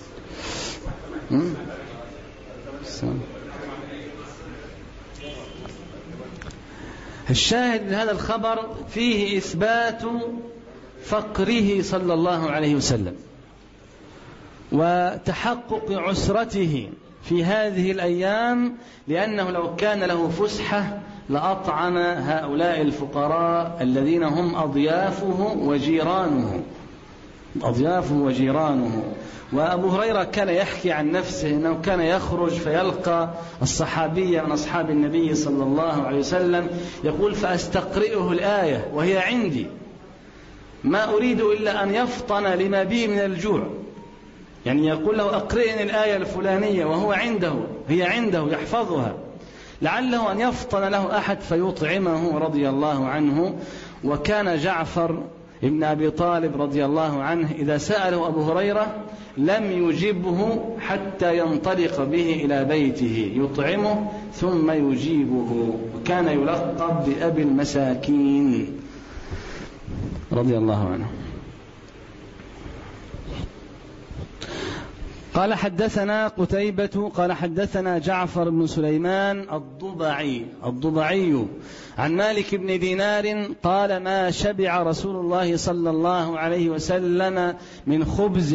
الشاهد من هذا الخبر فيه إثبات فقره صلى الله عليه وسلم وتحقق عسرته في هذه الأيام، لأنه لو كان له فسحة لأطعم هؤلاء الفقراء الذين هم أضيافه وجيرانه أضيافه وجيرانه. وأبو هريرة كان يحكي عن نفسه أنه كان يخرج فيلقى الصحابية من أصحاب النبي صلى الله عليه وسلم يقول: فأستقرئه الآية وهي عندي، ما أريد إلا أن يفطن لما بي من الجوع. يعني يقول له: أقرئني الآية الفلانية وهو عنده، هي عنده يحفظها، لعله أن يفطن له أحد فيطعمه رضي الله عنه. وكان جعفر ابن أبي طالب رضي الله عنه إذا سأله أبو هريرة لم يجبه حتى ينطلق به إلى بيته يطعمه ثم يجيبه، وكان يلقب بأبي المساكين رضي الله عنه. قال: حدثنا قتيبة قال حدثنا جعفر بن سليمان الضبعي الضبعي عن مالك بن دينار قال: ما شبع رسول الله صلى الله عليه وسلم من خبز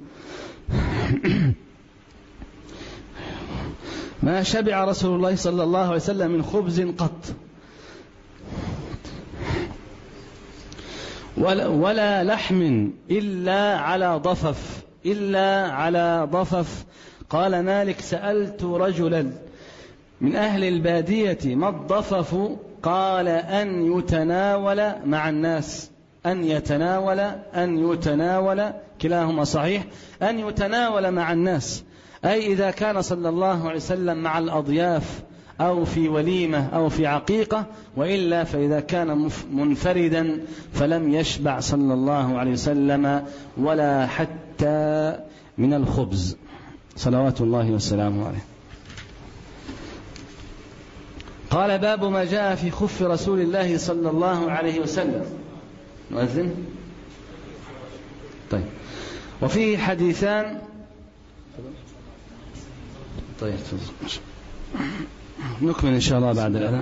ما شبع رسول الله صلى الله عليه وسلم من خبز قط، ولا, ولا لحم إلا على ضفف إلا على ضفف. قال مالك: سألت رجلا من أهل البادية ما الضفف؟ قال: أن يتناول مع الناس. أن يتناول أن يتناول كلاهما صحيح. أن يتناول مع الناس، أي إذا كان صلى الله عليه وسلم مع الأضياف أو في وليمة أو في عقيقة، وإلا فإذا كان منفردا فلم يشبع صلى الله عليه وسلم ولا حتى من الخبز صلوات الله وسلامه عليه. قال: باب ما جاء في خف رسول الله صلى الله عليه وسلم. نؤذن؟ طيب. وفيه حديثان. طيب نكمل إن شاء الله بعد الأذان.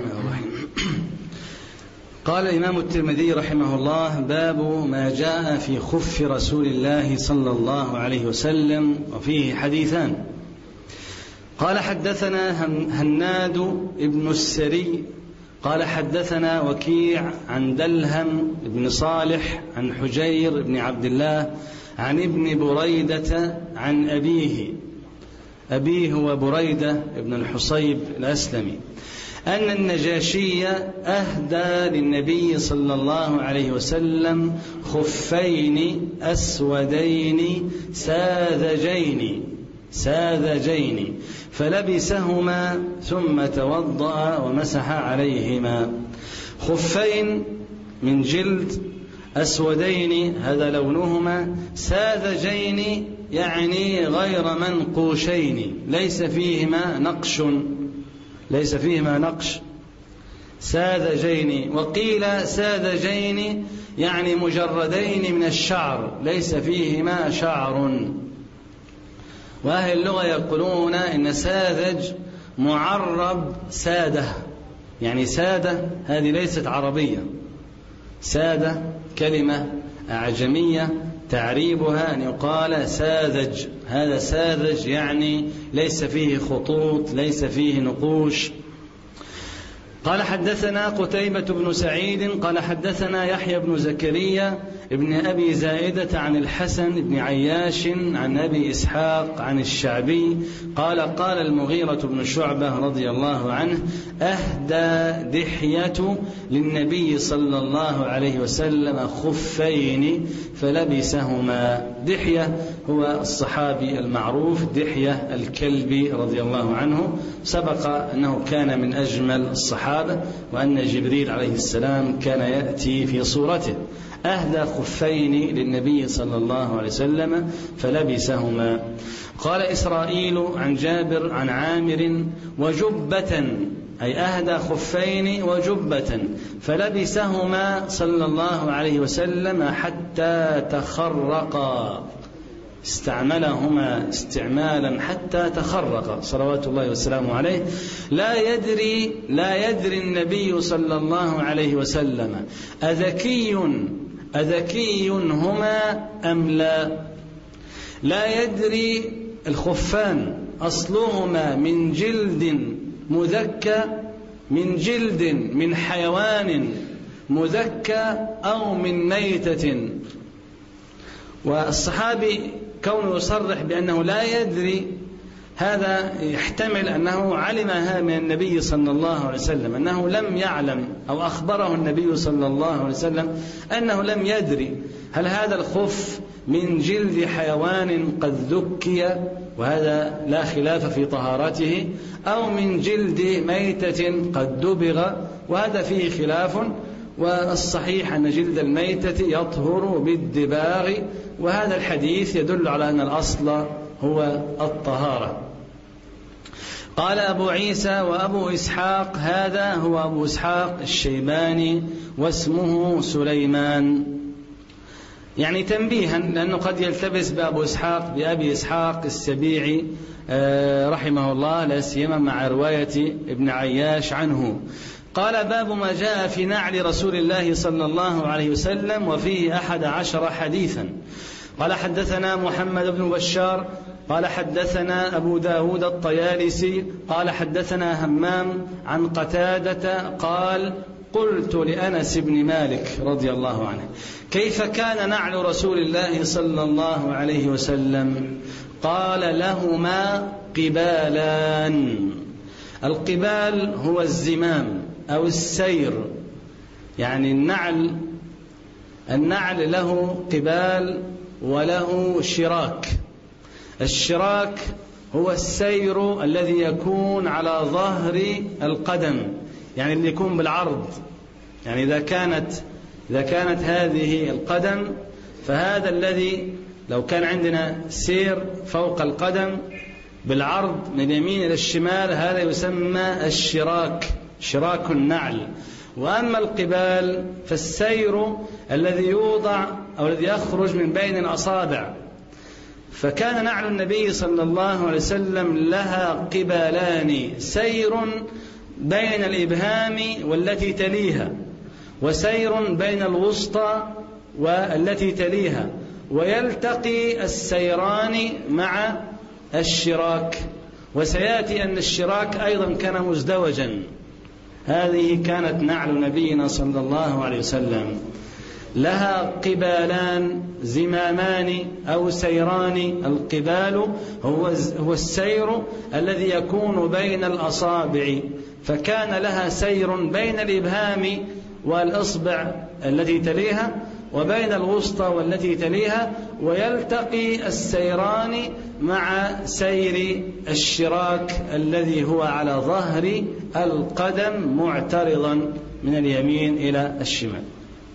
قال الإمام الترمذي رحمه الله: باب ما جاء في خف رسول الله صلى الله عليه وسلم. وفيه حديثان. قال: حدثنا هناد ابن السري قال: حدثنا وكيع عن دلهم بن صالح عن حجير بن عبد الله عن ابن بريدة عن أبيه أبيه هو بريدة بن الحصيب الأسلمي أن النجاشي أهدى للنبي صلى الله عليه وسلم خفين أسودين ساذجين ساذجين فلبسهما ثم توضأ ومسح عليهما. خفين من جلد، أسودين هذا لونهما، ساذجين يعني غير منقوشين ليس فيهما نقش ليس فيهما نقش ساذجين. وقيل ساذجين يعني مجردين من الشعر ليس فيهما شعر. وأهل اللغة يقولون إن ساذج معرب سادة، يعني سادة هذه ليست عربية. سادة كلمة أعجمية تعريبها أن يقال ساذج. هذا ساذج يعني ليس فيه خطوط ليس فيه نقوش. قال: حدثنا قتيبة بن سعيد قال: حدثنا يحيى بن زكريا ابن أبي زائدة عن الحسن بن عياش عن أبي إسحاق عن الشعبي قال: قال المغيرة بن شعبة رضي الله عنه: أهدى دحية للنبي صلى الله عليه وسلم خفين فلبسهما. دحية هو الصحابي المعروف دحية الكلبي رضي الله عنه، سبق أنه كان من أجمل الصحابة، وأن جبريل عليه السلام كان يأتي في صورته. أهدى خفين للنبي صلى الله عليه وسلم فلبسهما. قال إسرائيل عن جابر عن عامر: وجبة، أي أهدى خفين وجبة فلبسهما صلى الله عليه وسلم حتى تخرقا. استعملهما استعمالا حتى تخرق صلوات الله وسلامه عليه. لا يدري لا يدري النبي صلى الله عليه وسلم أذكي أذكي هما أم لا. لا يدري. الخفان أصلهما من جلد مذكى، من جلد من حيوان مذكى أو من ميتة. والصحابي كونه يصرح بأنه لا يدري، هذا يحتمل أنه علمها من النبي صلى الله عليه وسلم، أنه لم يعلم أو أخبره النبي صلى الله عليه وسلم أنه لم يدري هل هذا الخف من جلد حيوان قد ذكي، وهذا لا خلاف في طهارته، أو من جلد ميتة قد دبغ، وهذا فيه خلاف. والصحيح أن جلد الميتة يطهر بالدباغ، وهذا الحديث يدل على أن الأصل هو الطهارة. قال أبو عيسى وأبو إسحاق: هذا هو أبو إسحاق الشيباني واسمه سليمان. يعني تنبيها، لأنه قد يلتبس بأبو إسحاق بأبي إسحاق السبيعي رحمه الله، لا سيما مع رواية ابن عياش عنه. قال: باب ما جاء في نعل رسول الله صلى الله عليه وسلم، وفيه أحد عشر حديثا. قال: حدثنا محمد بن بشار قال: حدثنا أبو داود الطيالسي قال: حدثنا همام عن قتادة قال: قلت لأنس بن مالك رضي الله عنه: كيف كان نعل رسول الله صلى الله عليه وسلم؟ قال: لهما قبالان. القبال هو الزمام أو السير، يعني النعل النعل له قبال وله شراك. الشراك هو السير الذي يكون على ظهر القدم، يعني اللي يكون بالعرض. يعني إذا كانت إذا كانت هذه القدم، فهذا الذي لو كان عندنا سير فوق القدم بالعرض من اليمين إلى الشمال، هذا يسمى الشراك، شراك النعل. وأما القبال فالسير الذي يوضع أو الذي يخرج من بين الأصابع. فكان نعل النبي صلى الله عليه وسلم لها قبالان: سير بين الإبهام والتي تليها، وسير بين الوسطى والتي تليها، ويلتقي السيران مع الشراك. وسيأتي أن الشراك أيضا كان مزدوجا. هذه كانت نعل نبينا صلى الله عليه وسلم، لها قبالان زمامان أو سيران. القبال هو هو السير الذي يكون بين الأصابع، فكان لها سير بين الإبهام والإصبع التي تليها وبين الوسطى والتي تليها، ويلتقي السيران مع سير الشراك الذي هو على ظهر القدم معترضا من اليمين إلى الشمال.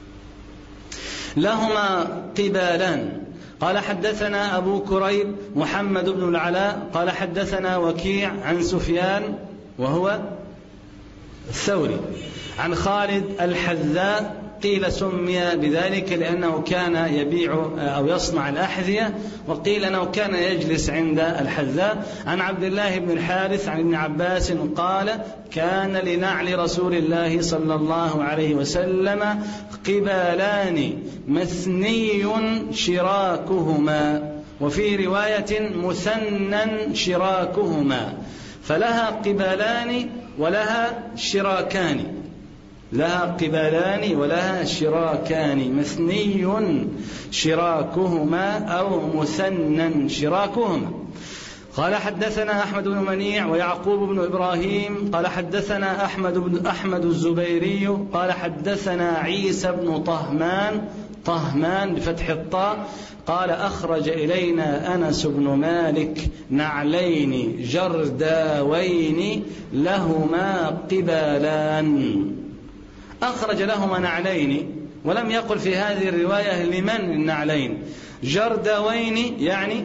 لهما قبالان. قال: حدثنا أبو كريب محمد بن العلاء قال: حدثنا وكيع عن سفيان وهو الثوري عن خالد الحذاء، قيل سمي بذلك لأنه كان يبيع أو يصنع الأحذية، وقيل أنه كان يجلس عند الحذاء. عن عبد الله بن الحارث عن ابن عباس قال: كان لنعل رسول الله صلى الله عليه وسلم قبالان مثني شراكهما، وفي رواية مثنى شراكهما، فلها قبالان ولها شراكان. لها قبالان ولها شراكان، مثني شراكهما أو مثنى شراكهما. قال: حدثنا أحمد بن منيع ويعقوب بن إبراهيم قال: حدثنا أحمد بن أحمد الزبيري قال: حدثنا عيسى بن طهمان طهمان بفتح الطاء قال: أخرج إلينا أنس بن مالك نعلين جرداوين لهما قبالان. أخرج لهما نعلين، ولم يقل في هذه الرواية لمن النعلين. جرداوين يعني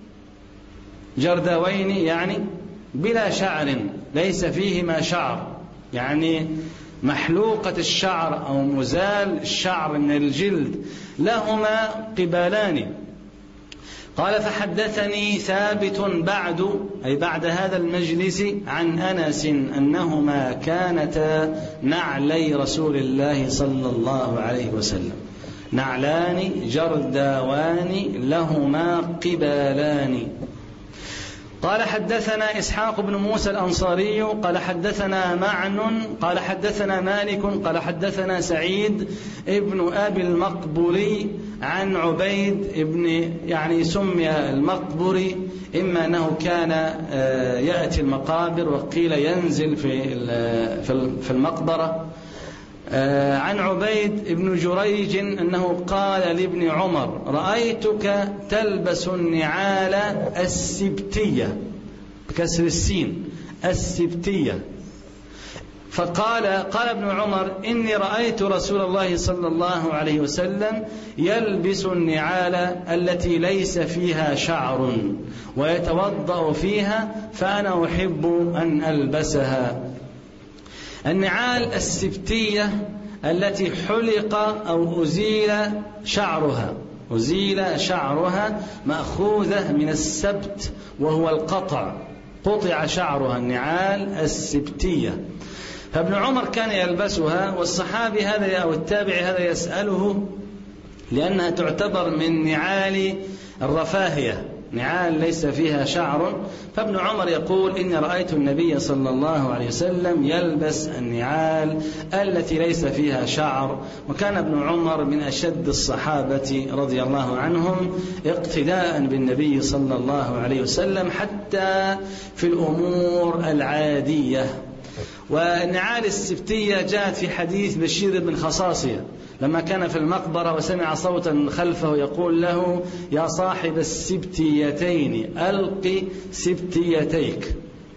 جرداوين يعني بلا شعر، ليس فيهما شعر، يعني محلوقة الشعر أو مزال الشعر من الجلد. لهما قبالان. قال: فحدثني ثابت بعد أي بعد هذا المجلس عن أنس أنهما كانتا نعلي رسول الله صلى الله عليه وسلم، نعلان جرداوان لهما قبالان. قال: حدثنا إسحاق بن موسى الأنصاري قال: حدثنا معن قال: حدثنا مالك قال: حدثنا سعيد ابن أبي المقبري عن عبيد ابن، يعني سمي المقبري إما أنه كان يأتي المقابر وقيل ينزل في المقبرة. عن عبيد ابن جريج أنه قال لابن عمر: رأيتك تلبس النعال السبتية بكسر السين السبتية. فقال قال ابن عمر: إني رأيت رسول الله صلى الله عليه وسلم يلبس النعال التي ليس فيها شعر ويتوضأ فيها، فأنا أحب أن ألبسها. النعال السبتية التي حلق أو أزيل شعرها أزيل شعرها مأخوذة من السبت وهو القطع، قطع شعرها، النعال السبتية. فابن عمر كان يلبسها، والصحابي هذا أو التابع هذا يسأله لأنها تعتبر من نعال الرفاهية، نعال ليس فيها شعر. فابن عمر يقول إني رأيت النبي صلى الله عليه وسلم يلبس النعال التي ليس فيها شعر. وكان ابن عمر من أشد الصحابة رضي الله عنهم اقتداء بالنبي صلى الله عليه وسلم حتى في الأمور العادية. والنعال السبتية جاءت في حديث بشير بن خصاصية لما كان في المقبرة وسمع صوتا خلفه يقول له: يا صاحب السبتيتين ألق سبتيتيك.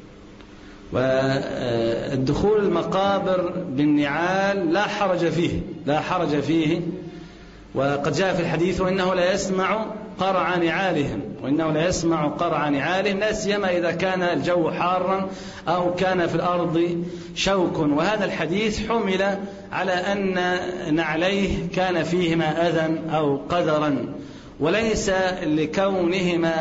والدخول المقابر بالنعال لا حرج فيه لا حرج فيه وقد جاء في الحديث: وإنه لا يسمع قرع نعالهم وإنه لا يسمع قرع نعالهم، لا سيما إذا كان الجو حارا أو كان في الأرض شوك. وهذا الحديث حمل على أن نعليه كان فيهما أذى أو قدرا، وليس لكونهما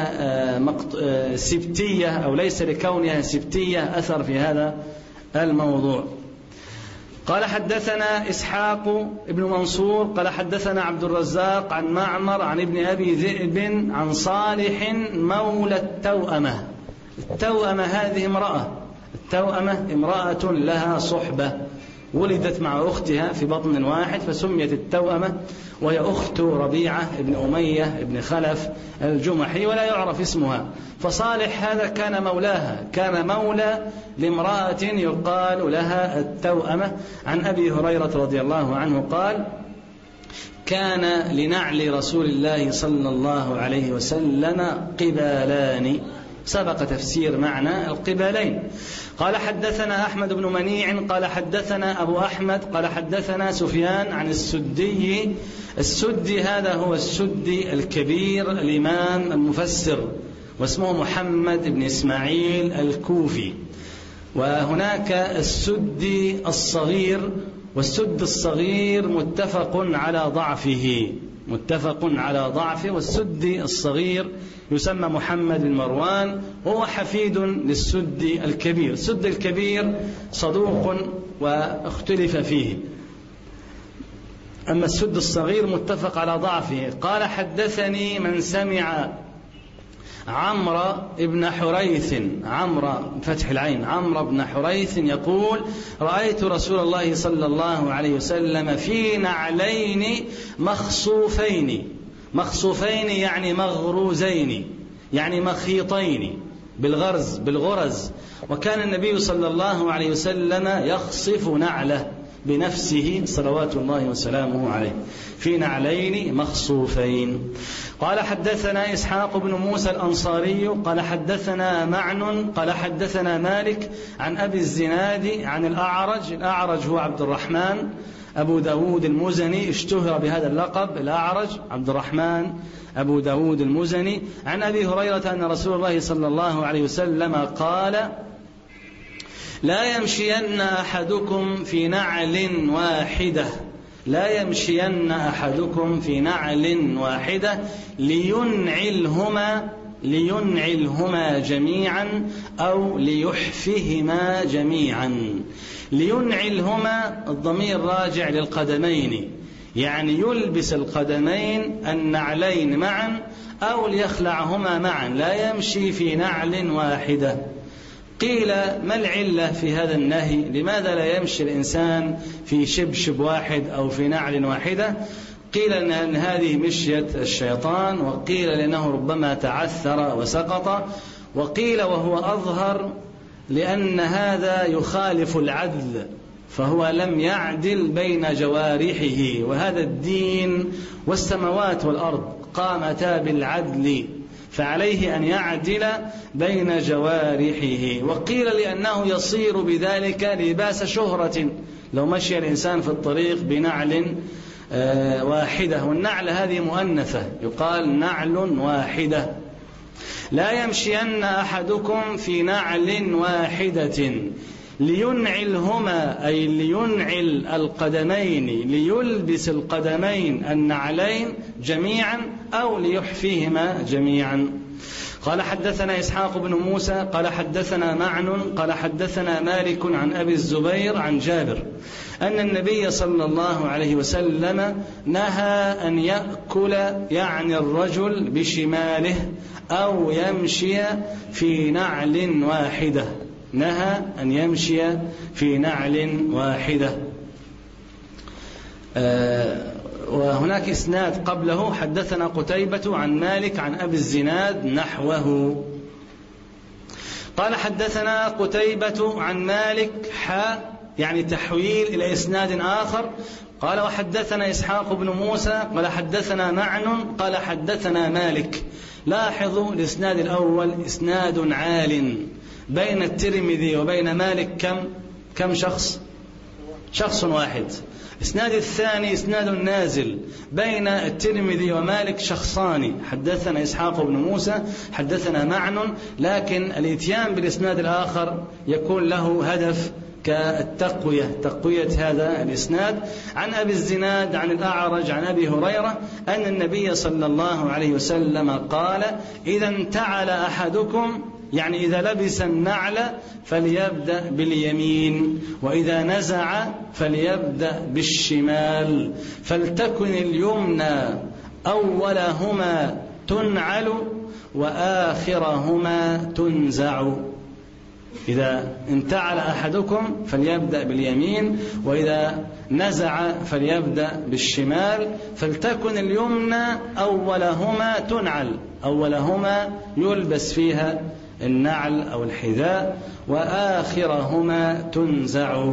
سبتية أو ليس لكونها سبتية أثر في هذا الموضوع. قال حدثنا إسحاق ابن منصور قال حدثنا عبد الرزاق عن معمر عن ابن أبي ذئب عن صالح مولى التوأمة. التوأمة هذه امرأة التوأمة امرأة لها صحبة، ولدت مع أختها في بطن واحد فسميت التوأمة، وهي أخت ربيعة بن أمية بن خلف الجمحي ولا يعرف اسمها. فصالح هذا كان مولاها، كان مولى لامرأة يقال لها التوأمة. عن أبي هريرة رضي الله عنه قال: كان لنعل رسول الله صلى الله عليه وسلم قبالان. سبق تفسير معنى القبالين. قال حدثنا أحمد بن منيع قال حدثنا أبو أحمد قال حدثنا سفيان عن السدي. السدي هذا هو السدي الكبير الإمام المفسر، واسمه محمد بن إسماعيل الكوفي. وهناك السدي الصغير، والسد الصغير متفق على ضعفه متفق على ضعفه والسدي الصغير يسمى محمد بن مروان، وهو حفيد للسدي الكبير. السدي الكبير صدوق واختلف فيه، أما السد الصغير متفق على ضعفه. قال حدثني من سمع عمرو بن حريث عمرو فتح العين عمرو بن حريث يقول: رأيت رسول الله صلى الله عليه وسلم في نعلين مخصوفين. مخصوفين يعني مغروزين، يعني مخيطين بالغرز بالغرز. وكان النبي صلى الله عليه وسلم يخصف نعله بنفسه صلوات الله وسلامه عليه في نعلين مخصوفين. قال حدثنا إسحاق بن موسى الأنصاري قال حدثنا معن قال حدثنا مالك عن أبي الزناد عن الأعرج. الأعرج هو عبد الرحمن أبو داود المزني، اشتهر بهذا اللقب الأعرج عبد الرحمن أبو داود المزني. عن أبي هريرة أن رسول الله صلى الله عليه وسلم قال: لا يمشين أحدكم في نعل واحدة لا يمشين أحدكم في نعل واحدة لينعلهما لينعلهما جميعا أو ليحفهما جميعا. لينعلهما الضمير راجع للقدمين، يعني يلبس القدمين النعلين معا أو ليخلعهما معا، لا يمشي في نعل واحدة. قيل: ما العلة في هذا النهي؟ لماذا لا يمشي الإنسان في شبشب واحد أو في نعل واحدة؟ قيل أن هذه مشية الشيطان، وقيل لأنه ربما تعثر وسقط، وقيل وهو أظهر لأن هذا يخالف العدل، فهو لم يعدل بين جوارحه، وهذا الدين والسماوات والأرض قامتا بالعدل، فعليه أن يعدل بين جوارحه. وقيل لأنه يصير بذلك لباس شهرة، لو مشي الإنسان في الطريق بنعل واحدة، والنعل هذه مؤنثة يقال نعل واحدة. لا يمشين أحدكم في نعل واحدة لينعلهما أي لينعل القدمين، ليلبس القدمين النعلين جميعا أو ليحفيهما جميعا. قال حدثنا إسحاق بن موسى قال حدثنا معن قال حدثنا مالك عن أبي الزبير عن جابر أن النبي صلى الله عليه وسلم نهى أن يأكل يعني الرجل بشماله أو يمشي في نعل واحدة، نهى أن يمشي في نعل واحدة. آه وهناك إسناد قبله: حدثنا قتيبة عن مالك عن أبي الزناد نحوه. قال: حدثنا قتيبة عن مالك حاء يعني تحويل إلى إسناد آخر. قال: وحدثنا إسحاق بن موسى قال حدثنا معن قال حدثنا مالك. لاحظوا الإسناد الأول إسناد عال، بين الترمذي وبين مالك كم كم شخص؟ شخص واحد. إسناد الثاني إسناد نازل، بين الترمذي ومالك شخصان، حدثنا إسحاق بن موسى حدثنا معن، لكن الاتيان بالإسناد الآخر يكون له هدف كالتقوية، تقوية هذا الإسناد. عن أبي الزناد عن الأعرج عن أبي هريرة أن النبي صلى الله عليه وسلم قال: إذا انتعل أحدكم يعني إذا لبس النعل فليبدأ باليمين، وإذا نزع فليبدأ بالشمال، فلتكن اليمنى أولهما تنعل وآخرهما تنزع. إذا انتعل أحدكم فليبدأ باليمين، وإذا نزع فليبدأ بالشمال، فلتكن اليمنى أولهما تنعل، أولهما يلبس فيها النعل أو الحذاء، وآخرهما تنزع.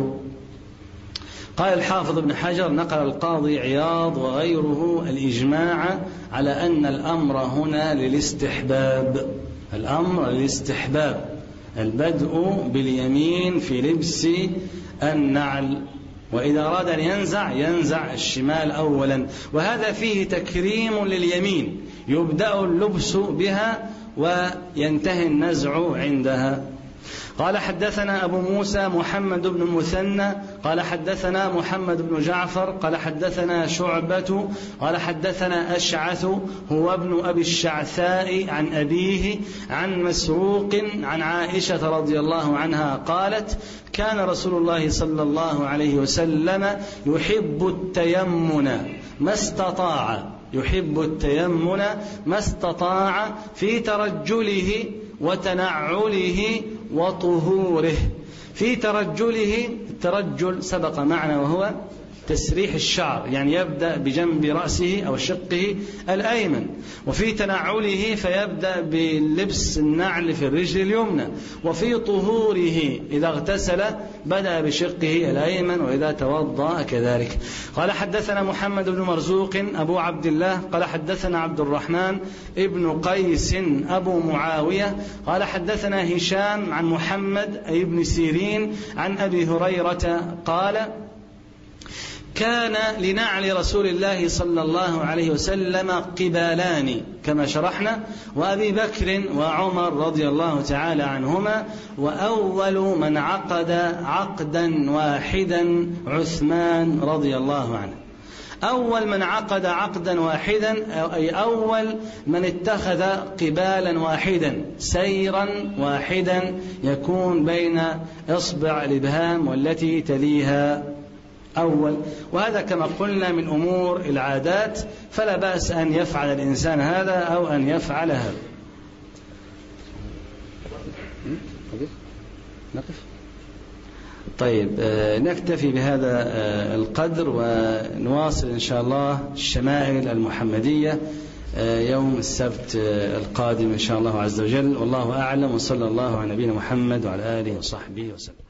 قال الحافظ ابن حجر: نقل القاضي عياض وغيره الإجماع على أن الأمر هنا للاستحباب، الأمر للاستحباب، البدء باليمين في لبس النعل، وإذا أراد أن ينزع ينزع الشمال أولا، وهذا فيه تكريم لليمين، يبدأ اللبس بها وينتهي النزع عندها. قال: حدثنا أبو موسى محمد بن المثنى قال حدثنا محمد بن جعفر قال حدثنا شعبة قال حدثنا أشعث هو ابن أبي الشعثاء عن أبيه عن مسروق عن عائشة رضي الله عنها قالت: كان رسول الله صلى الله عليه وسلم يحب التيمن ما استطاع، يحب التيمن ما استطاع في ترجله وتنعله وطهوره. في ترجله، الترجل سبق معنا وهو تسريح الشعر، يعني يبدأ بجنب رأسه أو شقه الأيمن. وفي تنعله فيبدأ بلبس النعل في الرجل اليمنى. وفي طهوره إذا اغتسل بدأ بشقه الأيمن، وإذا توضأ كذلك. قال: حدثنا محمد بن مرزوق أبو عبد الله قال حدثنا عبد الرحمن ابن قيس أبو معاوية قال حدثنا هشام عن محمد أي ابن سيرين عن أبي هريرة قال: كان لنعل رسول الله صلى الله عليه وسلم قبالان كما شرحنا، وأبي بكر وعمر رضي الله تعالى عنهما، وأول من عقد عقدا واحدا عثمان رضي الله عنه. أول من عقد عقدا واحدا أي أول من اتخذ قبالا واحدا، سيرا واحدا يكون بين إصبع الإبهام والتي تليها أول. وهذا كما قلنا من أمور العادات، فلا بأس أن يفعل الإنسان هذا أو أن يفعل هذا. طيب، نكتفي بهذا القدر، ونواصل إن شاء الله الشمائل المحمدية يوم السبت القادم إن شاء الله عز وجل. والله أعلم، وصلى الله على نبينا محمد وعلى آله وصحبه وسلم.